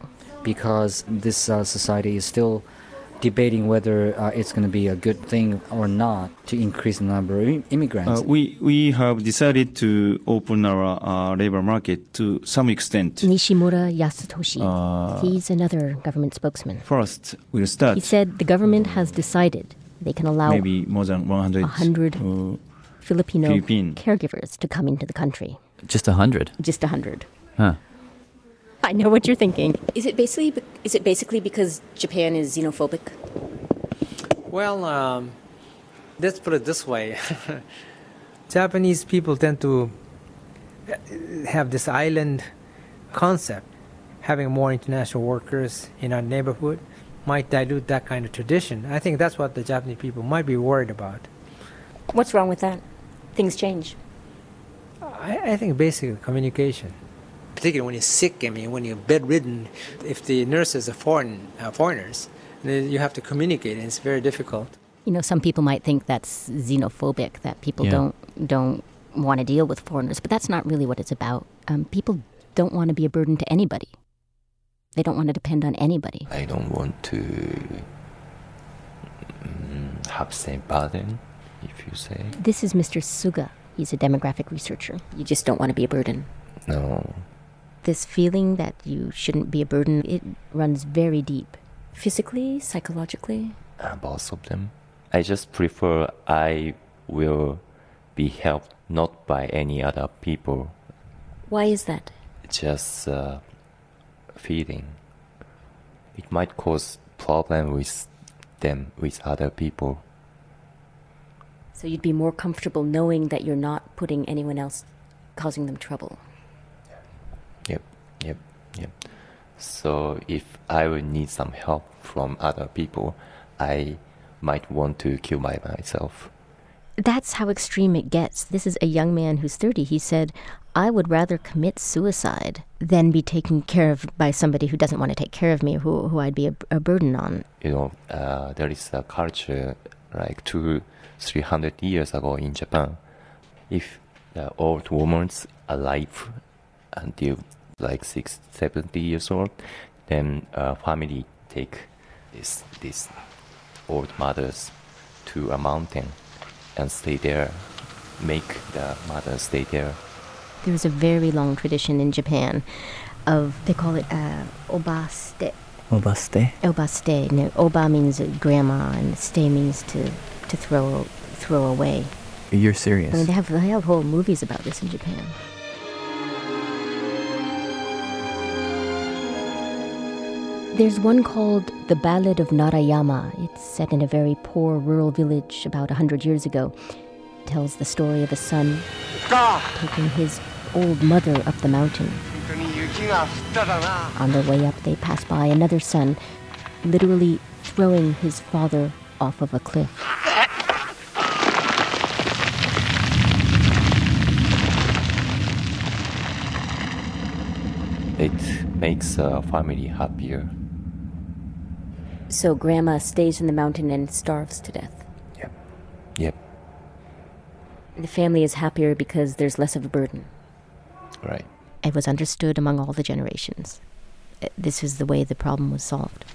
because this uh, society is still debating whether uh, it's going to be a good thing or not to increase the number of immigrants. Uh, we we have decided to open our uh, labor market to some extent. Nishimura Yasutoshi. Uh, He's another government spokesman. First, we'll start. He said the government has decided they can allow maybe more than one hundred, one hundred uh, Filipino Philippine. caregivers to come into the country. Just a hundred? Just a hundred. Huh. I know what you're thinking. Is it basically is it basically because Japan is xenophobic? Well, um, let's put it this way. Japanese people tend to have this island concept. Having more international workers in our neighborhood might dilute that kind of tradition. I think that's what the Japanese people might be worried about. What's wrong with that? Things change. I, I think basically communication. Particularly when you're sick, I mean, when you're bedridden, if the nurses are foreign, uh, foreigners, then you have to communicate, and it's very difficult. You know, some people might think that's xenophobic, that people Yeah. don't don't want to deal with foreigners, but that's not really what it's about. Um, people don't want to be a burden to anybody. They don't want to depend on anybody. I don't want to um, have same burden, if you say. This is Mister Suga. He's a demographic researcher. You just don't want to be a burden. No. This feeling that you shouldn't be a burden, it runs very deep. Physically, psychologically? Uh, both of them. I just prefer I will be helped not by any other people. Why is that? Just uh, feeling. It might cause problem with them, with other people. So you'd be more comfortable knowing that you're not putting anyone else, causing them trouble. Yep, yep, yep. So if I would need some help from other people, I might want to kill by myself. That's how extreme it gets. This is a young man who's thirty. He said, I would rather commit suicide than be taken care of by somebody who doesn't want to take care of me, who, who I'd be a, a burden on. You know, uh, there is a culture like two, three hundred years ago in Japan. If the old woman's alive until like six, seventy years old, then uh, family take this this old mothers to a mountain and stay there, make the mother stay there. There's a very long tradition in Japan of, they call it uh, obaste. Obaste? Obaste. No, oba means grandma, and ste means to, to throw throw away. You're serious? I mean, they have, they have whole movies about this in Japan. There's one called The Ballad of Narayama. It's set in a very poor rural village about one hundred years ago. It tells the story of a son taking his old mother up the mountain. On their way up, they pass by another son, literally throwing his father off of a cliff. It makes a family happier. So grandma stays in the mountain and starves to death. Yep. Yep. The family is happier because there's less of a burden. Right. It was understood among all the generations. This is the way the problem was solved.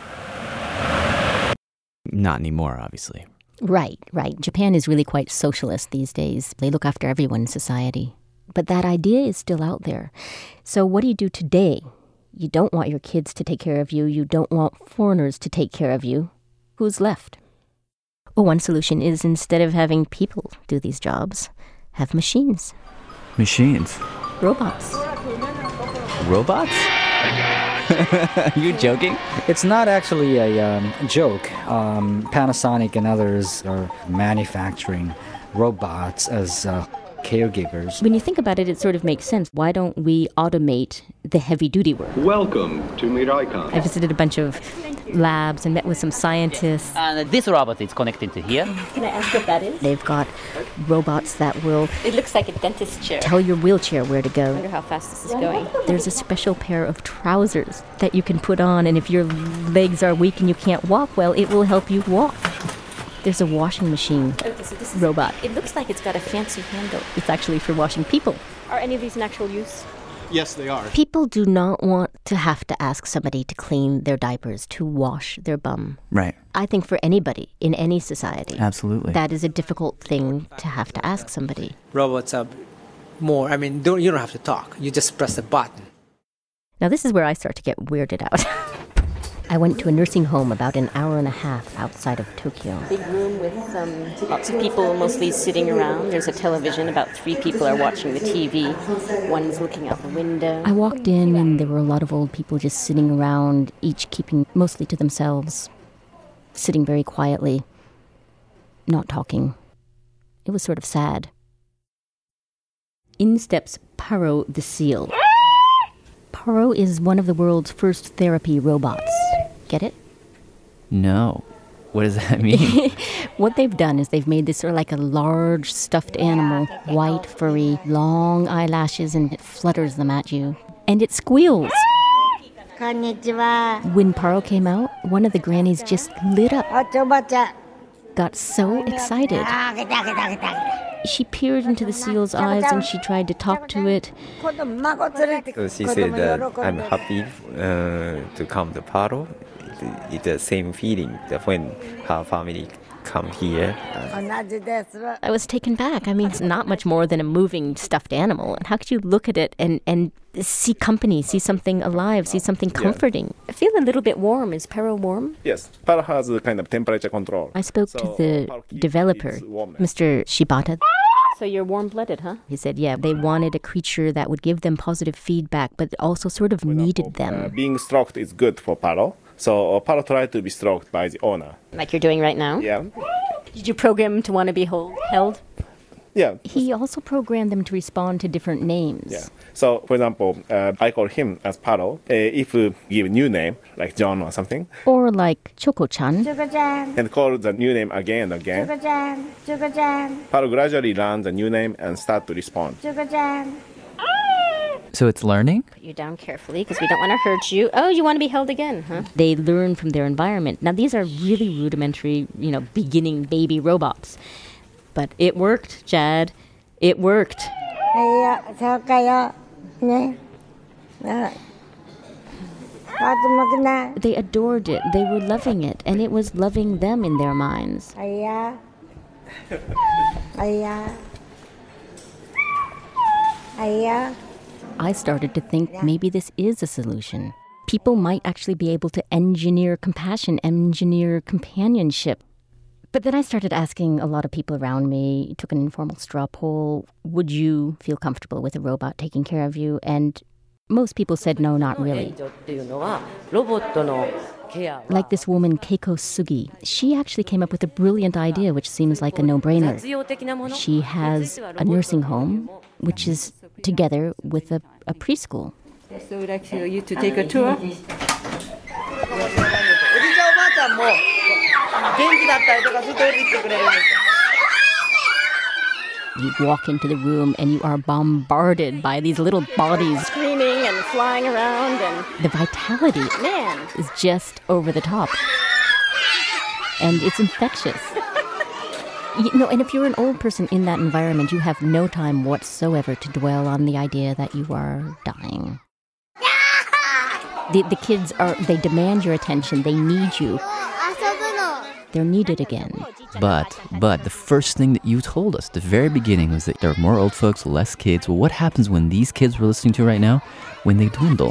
Not anymore, obviously. Right, right. Japan is really quite socialist these days. They look after everyone in society. But that idea is still out there. So what do you do today? You don't want your kids to take care of you. You don't want foreigners to take care of you. Who's left? Well, one solution is, instead of having people do these jobs, have machines. Machines? Robots. Robots? Are you joking? It's not actually a um, joke. Um, Panasonic and others are manufacturing robots as uh, caregivers. When you think about it, it sort of makes sense. Why don't we automate the heavy-duty work? Welcome to Miraikan. I visited a bunch of labs and met with some scientists. Uh, this robot is connected to here. Can I ask what that is? They've got robots that will It looks like a dentist chair. tell your wheelchair where to I go. wonder how fast this is going. There's a special pair of trousers that you can put on, and if your legs are weak and you can't walk well, it will help you walk. There's a washing machine Okay, so this is, robot. It looks like it's got a fancy handle. It's actually for washing people. Are any of these in actual use? Yes, they are. People do not want to have to ask somebody to clean their diapers, to wash their bum. Right. I think for anybody in any society, Absolutely. that is a difficult thing to have to ask somebody. Robots are more, I mean, don't, you don't have to talk. You just press the button. Now this is where I start to get weirded out. I went to a nursing home about an hour and a half outside of Tokyo. Big room with um, lots of people mostly sitting around. There's a television. About three people are watching the T V. One's looking out the window. I walked in and there were a lot of old people just sitting around, each keeping mostly to themselves, sitting very quietly, not talking. It was sort of sad. In steps Paro the seal. Paro is one of the world's first therapy robots. Get it? No. What does that mean? What they've done is they've made this sort of like a large stuffed animal, white, furry, long eyelashes, and it flutters them at you. And it squeals. Konnichiwa. When Paro came out, one of the grannies just lit up. Got so excited. She peered into the seal's eyes and she tried to talk to it. So she said that I'm happy uh, to come to Paro. It's the same feeling that when her family come here. I was taken back. I mean, it's not much more than a moving stuffed animal. And how could you look at it and, and see company, see something alive, see something comforting? Yeah. I feel a little bit warm. Is Paro warm? Yes, Paro has a kind of temperature control. I spoke so to the developer, Mister Shibata. So you're warm-blooded, huh? He said, yeah, they wanted a creature that would give them positive feedback, but also sort of needed them. Uh, being stroked is good for Paro. So uh, Paro tried to be stroked by the owner. Like you're doing right now? Yeah. Did you program him to want to be hold, held? Yeah. He also programmed them to respond to different names. Yeah. So, for example, uh, I call him as Paro. Uh, if you give a new name, like John or something. Or like Choco-chan. Choco-chan. And call the new name again and again. Choco-chan. Choco-chan. Paro gradually learns the new name and start to respond. Choco-chan. So it's learning? Put you down carefully because we don't want to hurt you. Oh, you want to be held again, huh? They learn from their environment. Now, these are really rudimentary, you know, beginning baby robots. But it worked, Jad. It worked. They adored it. They were loving it. And it was loving them in their minds. I started to think maybe this is a solution. People might actually be able to engineer compassion, engineer companionship. But then I started asking a lot of people around me, took an informal straw poll, would you feel comfortable with a robot taking care of you? And most people said no, not really. Like this woman, Keiko Sugi. She actually came up with a brilliant idea, which seems like a no-brainer. She has a nursing home, which is together with a, a preschool. So we'd like you to take a tour. You walk into the room and you are bombarded by these little bodies screaming and flying around, and the vitality, man, is just over the top. And it's infectious. You know, and if you're an old person in that environment, you have no time whatsoever to dwell on the idea that you are dying. The, the kids are, they demand your attention. They need you. They're needed again. But, but the first thing that you told us, the very beginning, was that there are more old folks, less kids. Well, what happens when these kids we're listening to right now, when they dwindle?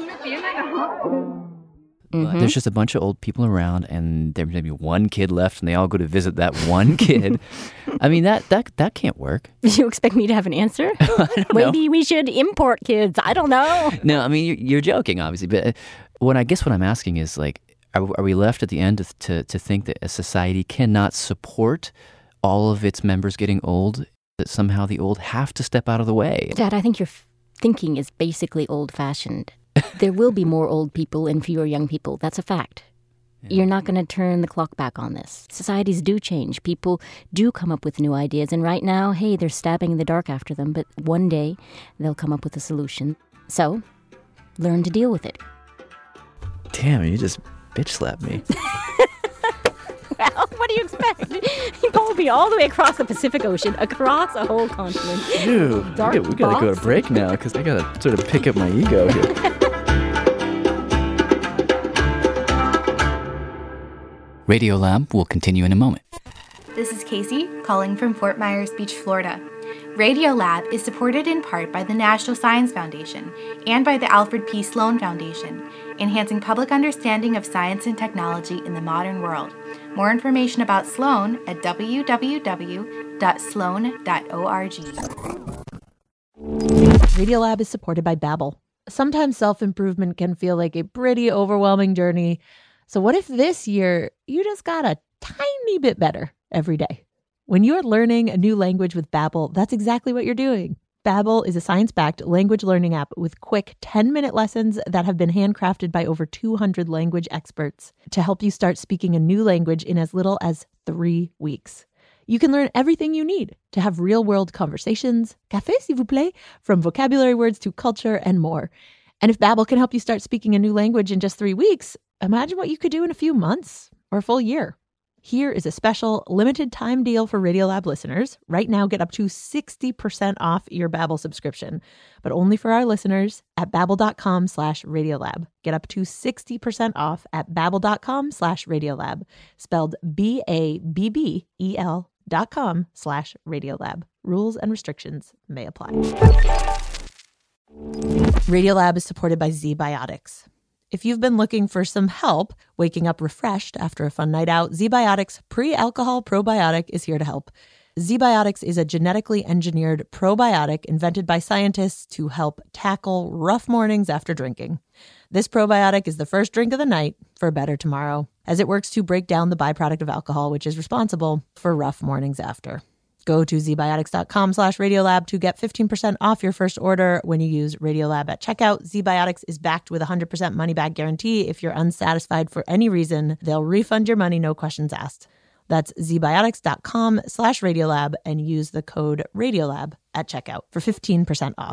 Mm-hmm. There's just a bunch of old people around, and there's maybe one kid left, and they all go to visit that one kid. I mean, that that that can't work. You expect me to have an answer? Maybe we should import kids. I don't know. No, I mean, you're, you're joking, obviously. But what I guess what I'm asking is, like, are, are we left at the end to, to to think that a society cannot support all of its members getting old? That somehow the old have to step out of the way? Dad, I think your f- thinking is basically old-fashioned. There will be more old people and fewer young people. That's a fact. Yeah. You're not going to turn the clock back on this. Societies do change. People do come up with new ideas. And right now, hey, they're stabbing in the dark after them. But one day, they'll come up with a solution. So, learn to deal with it. Damn, you just bitch slapped me. Well, what do you expect? He pulled me all the way across the Pacific Ocean, across a whole continent. Dude, Dark we, we gotta box. go to break now because I gotta sort of pick up my ego here. Radiolab will continue in a moment. This is Casey calling from Fort Myers Beach, Florida. Radiolab is supported in part by the National Science Foundation and by the Alfred P. Sloan Foundation, enhancing public understanding of science and technology in the modern world. More information about Sloan at w w w dot sloan dot org. Radiolab is supported by Babbel. Sometimes self-improvement can feel like a pretty overwhelming journey. So what if this year you just got a tiny bit better every day? When you're learning a new language with Babbel, that's exactly what you're doing. Babbel is a science-backed language learning app with quick ten-minute lessons that have been handcrafted by over two hundred language experts to help you start speaking a new language in as little as three weeks. You can learn everything you need to have real-world conversations, café s'il vous plaît, from vocabulary words to culture and more. And if Babbel can help you start speaking a new language in just three weeks, imagine what you could do in a few months or a full year. Here is a special limited time deal for Radiolab listeners. Right now, get up to sixty percent off your Babbel subscription, but only for our listeners at babbel.com slash Radiolab. Get up to sixty percent off at babbel.com slash Radiolab, spelled B A B B E L dot com slash Radiolab. Rules and restrictions may apply. Radiolab is supported by ZBiotics. If you've been looking for some help waking up refreshed after a fun night out, ZBiotics Pre-Alcohol Probiotic is here to help. ZBiotics is a genetically engineered probiotic invented by scientists to help tackle rough mornings after drinking. This probiotic is the first drink of the night for a better tomorrow, as it works to break down the byproduct of alcohol, which is responsible for rough mornings after. Go to zbiotics.com slash Radiolab to get fifteen percent off your first order when you use Radiolab at checkout. ZBiotics is backed with a one hundred percent money-back guarantee. If you're unsatisfied for any reason, they'll refund your money, no questions asked. That's zbiotics.com slash Radiolab and use the code Radiolab at checkout for fifteen percent off.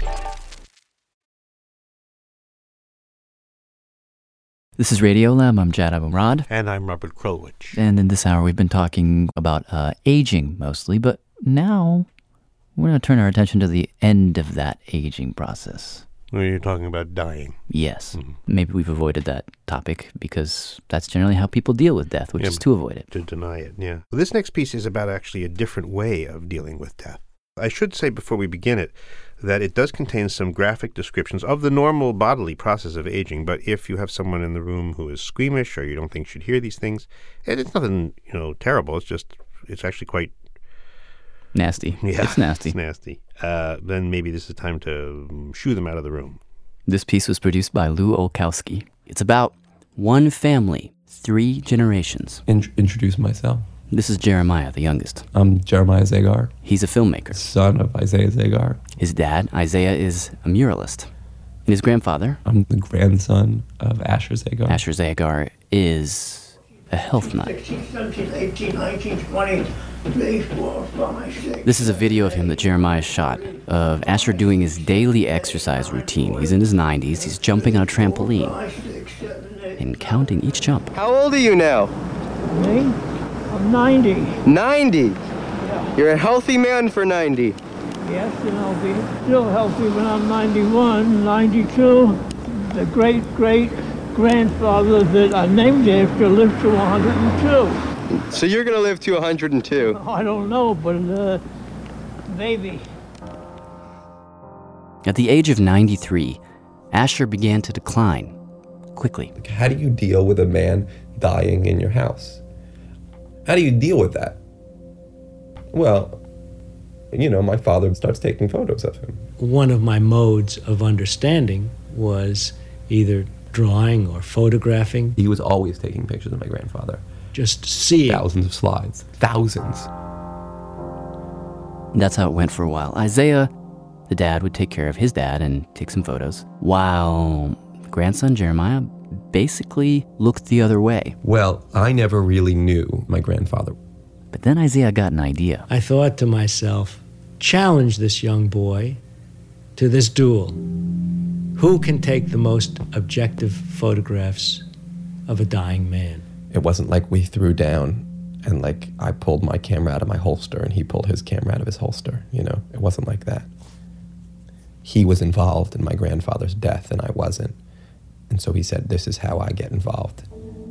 This is Radiolab. I'm Jad Abumrad. And I'm Robert Krulwich. And in this hour, we've been talking about uh, aging mostly, but now we're going to turn our attention to the end of that aging process. Well, you're talking about dying. Yes. Mm-hmm. Maybe we've avoided that topic because that's generally how people deal with death, which yeah, is to avoid it. To deny it, yeah. Well, this next piece is about actually a different way of dealing with death. I should say before we begin it that it does contain some graphic descriptions of the normal bodily process of aging, but if you have someone in the room who is squeamish or you don't think should hear these things, and it's nothing, you know, terrible, it's just, it's actually quite... Nasty. Yeah, it's nasty. It's nasty. Uh, then maybe this is time to um, shoo them out of the room. This piece was produced by Lou Olkowski. It's about one family, three generations. In- introduce myself. This is Jeremiah, the youngest. I'm Jeremiah Zagar. He's a filmmaker. Son of Isaiah Zagar. His dad, Isaiah, is a muralist. And his grandfather... I'm the grandson of Asher Zagar. Asher Zagar is a health nut. sixteen, seventeen, eighteen, nineteen, twenty, three, four, five, six. This is a video of him that Jeremiah shot, of Asher doing his daily exercise routine. He's in his nineties. He's jumping on a trampoline and counting each jump. How old are you now? Me? I'm ninety. ninety? Yeah. You're a healthy man for ninety. Yes, and I'll be still healthy when I'm ninety-one, ninety-two. The great-great-grandfather that I named after lived to one hundred two. So you're going to live to one hundred two? I don't know, but uh, maybe. At the age of ninety-three, Asher began to decline quickly. How do you deal with a man dying in your house? How do you deal with that? Well, you know, my father starts taking photos of him. One of my modes of understanding was either drawing or photographing. He was always taking pictures of my grandfather. Just seeing. Thousands of slides. Thousands. That's how it went for a while. Isaiah, the dad, would take care of his dad and take some photos, while the grandson, Jeremiah, basically looked the other way. Well, I never really knew my grandfather. But then Isaiah got an idea. I thought to myself, challenge this young boy to this duel. Who can take the most objective photographs of a dying man? It wasn't like we threw down And like I pulled my camera out of my holster and he pulled his camera out of his holster, you know. It wasn't like that. He was involved in my grandfather's death and I wasn't. And so he said, this is how I get involved.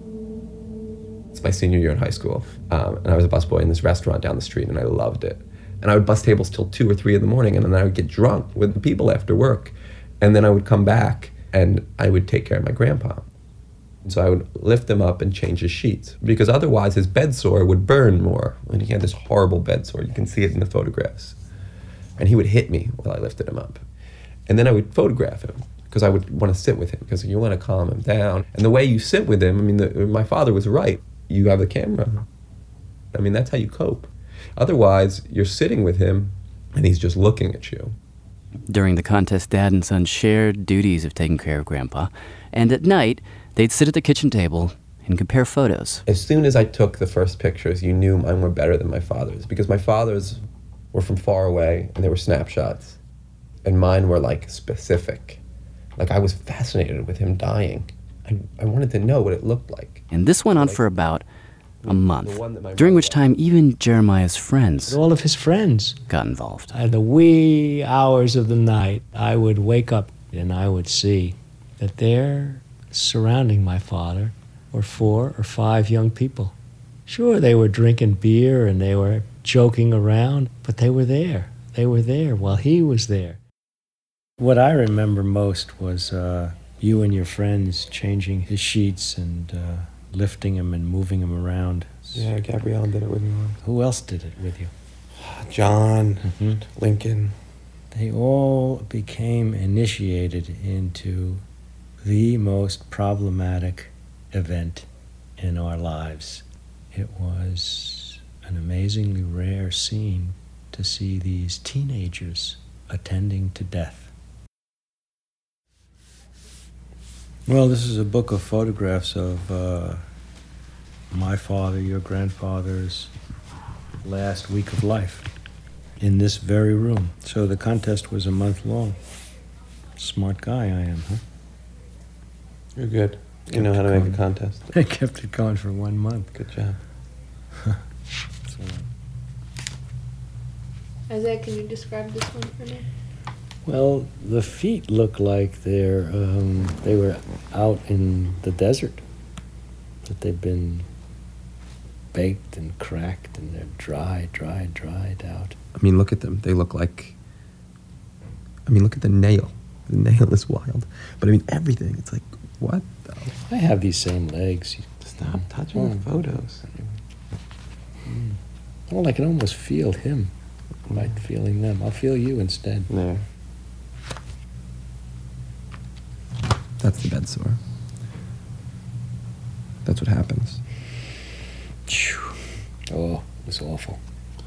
It's my senior year in high school. Um, and I was a busboy in this restaurant down the street and I loved it. And I would bus tables till two or three in the morning and then I would get drunk with the people after work. And then I would come back and I would take care of my grandpa. So I would lift him up and change his sheets because otherwise his bed sore would burn more. And he had this horrible bed sore. You can see it in the photographs. And he would hit me while I lifted him up. And then I would photograph him because I would want to sit with him because you want to calm him down. And the way you sit with him, I mean, the, my father was right. You have the camera. I mean, that's how you cope. Otherwise, you're sitting with him and he's just looking at you. During the contest, Dad and son shared duties of taking care of Grandpa. And at night, they'd sit at the kitchen table and compare photos. As soon as I took the first pictures, you knew mine were better than my father's because my father's were from far away and they were snapshots. And mine were like specific. Like I was fascinated with him dying. I, I wanted to know what it looked like. And this went on for about a month, during which time even Jeremiah's friends, all of his friends, got involved. At the wee hours of the night, I would wake up and I would see that there, surrounding my father, were four or five young people. Sure, they were drinking beer and they were joking around, but they were there. They were there while he was there. What I remember most was uh, you and your friends changing his sheets and uh, lifting him and moving him around. Yeah, Gabrielle did it with me once. Who else did it with you? John, mm-hmm. Lincoln. They all became initiated into the most problematic event in our lives. It was an amazingly rare scene to see these teenagers attending to death. Well, this is a book of photographs of uh, my father, your grandfather's last week of life in this very room. So the contest was a month long. Smart guy I am, huh? You're good. You kept know how to going. Make a contest. I kept it going for one month. Good job. So, Isaiah, can you describe this one for me? Well, the feet look like they're um, they were out in the desert, that they've been baked and cracked and they're dry, dry, dried out. I mean, look at them. They look like, I mean, look at the nail. The nail is wild. But I mean, everything. It's like, what the? I have these same legs. Stop mm. touching mm. the photos. Mm. Well, I can almost feel him by mm. feeling them. I'll feel you instead. There. That's the bed sore. That's what happens. Oh, it was awful.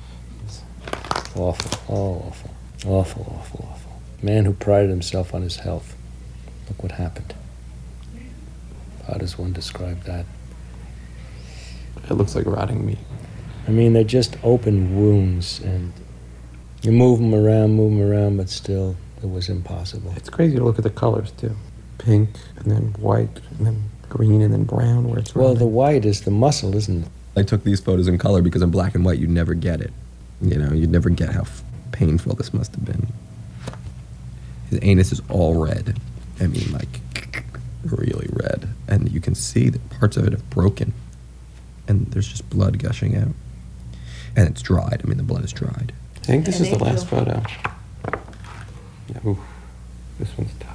Awful, oh, awful. Awful, awful, awful. Man who prided himself on his health. Look what happened. How does one describe that? It looks like rotting meat. I mean, they're just open wounds, and you move them around, move them around, but still, it was impossible. It's crazy to look at the colors, too. Pink, and then white, and then green, and then brown, where it's Well, rotting. the white is the muscle, isn't it? I took these photos in color because in black and white, you'd never get it. You know, you'd never get how f- painful this must have been. His anus is all red. I mean, like, really red. And you can see that parts of it have broken. And there's just blood gushing out. And it's dried. I mean, the blood is dried. I think this is the last photo. Yeah, ooh, this one's tough.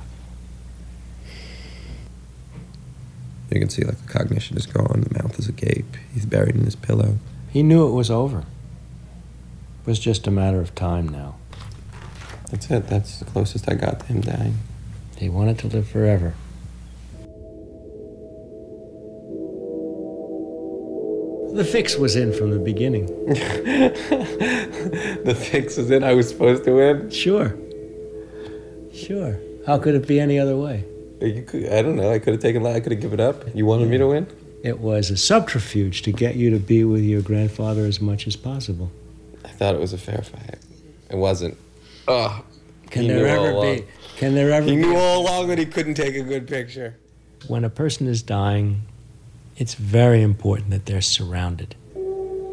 You can see, like, the cognition is gone. The mouth is agape. He's buried in his pillow. He knew it was over. It was just a matter of time now. That's it. That's the closest I got to him dying. He wanted to live forever. The fix was in from the beginning. The fix was in? I was supposed to win? Sure. Sure. How could it be any other way? You could, I don't know. I could have taken. I could have given up. You wanted me to win? It was a subterfuge to get you to be with your grandfather as much as possible. I thought it was a fair fight. It wasn't. Oh, can there ever be? Can there ever? He be? knew all along that he couldn't take a good picture. When a person is dying, it's very important that they're surrounded.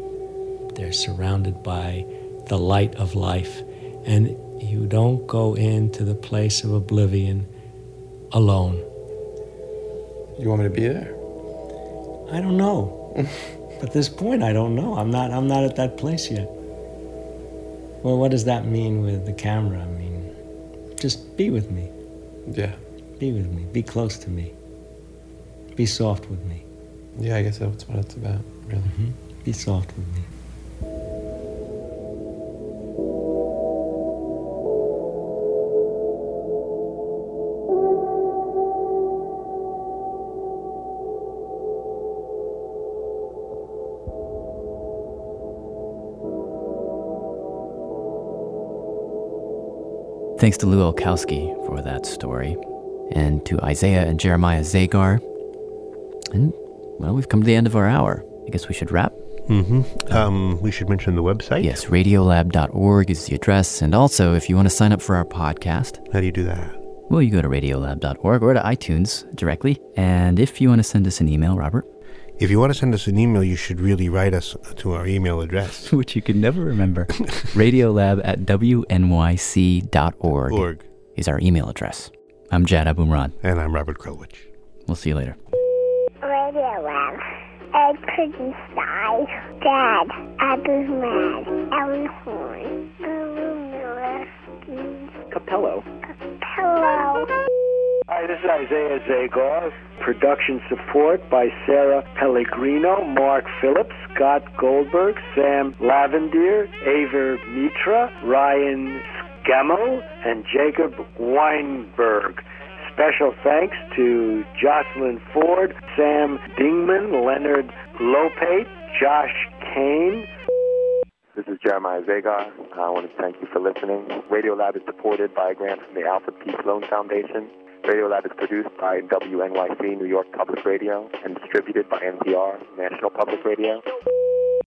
They're surrounded by the light of life. And you don't go into the place of oblivion alone. You want me to be there? I don't know. At this point, I don't know. I'm not, I'm not at that place yet. Well, what does that mean with the camera? I mean, just be with me. Yeah. Be with me. Be close to me. Be soft with me. Yeah, I guess that's what it's about, really. Mm-hmm. Be soft with me. Thanks to Lou Olkowski for that story, and to Isaiah and Jeremiah Zagar. And, well, we've come to the end of our hour. I guess we should wrap. Mm-hmm. Um, we should mention the website. Yes, radiolab dot org is the address. And also, if you want to sign up for our podcast. How do you do that? Well, you go to radiolab dot org or to iTunes directly. And if you want to send us an email, Robert? If you want to send us an email, you should really write us to our email address. Which you can never remember. Radiolab at W N Y C dot org Org. is our email address. I'm Jad Abumrad. And I'm Robert Krulwich. We'll see you later. Radiolab. Ed produced I. Dad. Abumrad. Ellen Horn. Lulu Miller. Capello. Capello. Hi, this is Isaiah Zagar. Production support by Sarah Pellegrino, Mark Phillips, Scott Goldberg, Sam Lavendier, Aver Mitra, Ryan Scamo, and Jacob Weinberg. Special thanks to Jocelyn Ford, Sam Dingman, Leonard Lopate, Josh Kane. This is Jeremiah Zagar. I want to thank you for listening. Radiolab is supported by a grant from the Alfred P. Sloan Foundation. Radiolab is produced by W N Y C New York Public Radio and distributed by N P R, National Public Radio.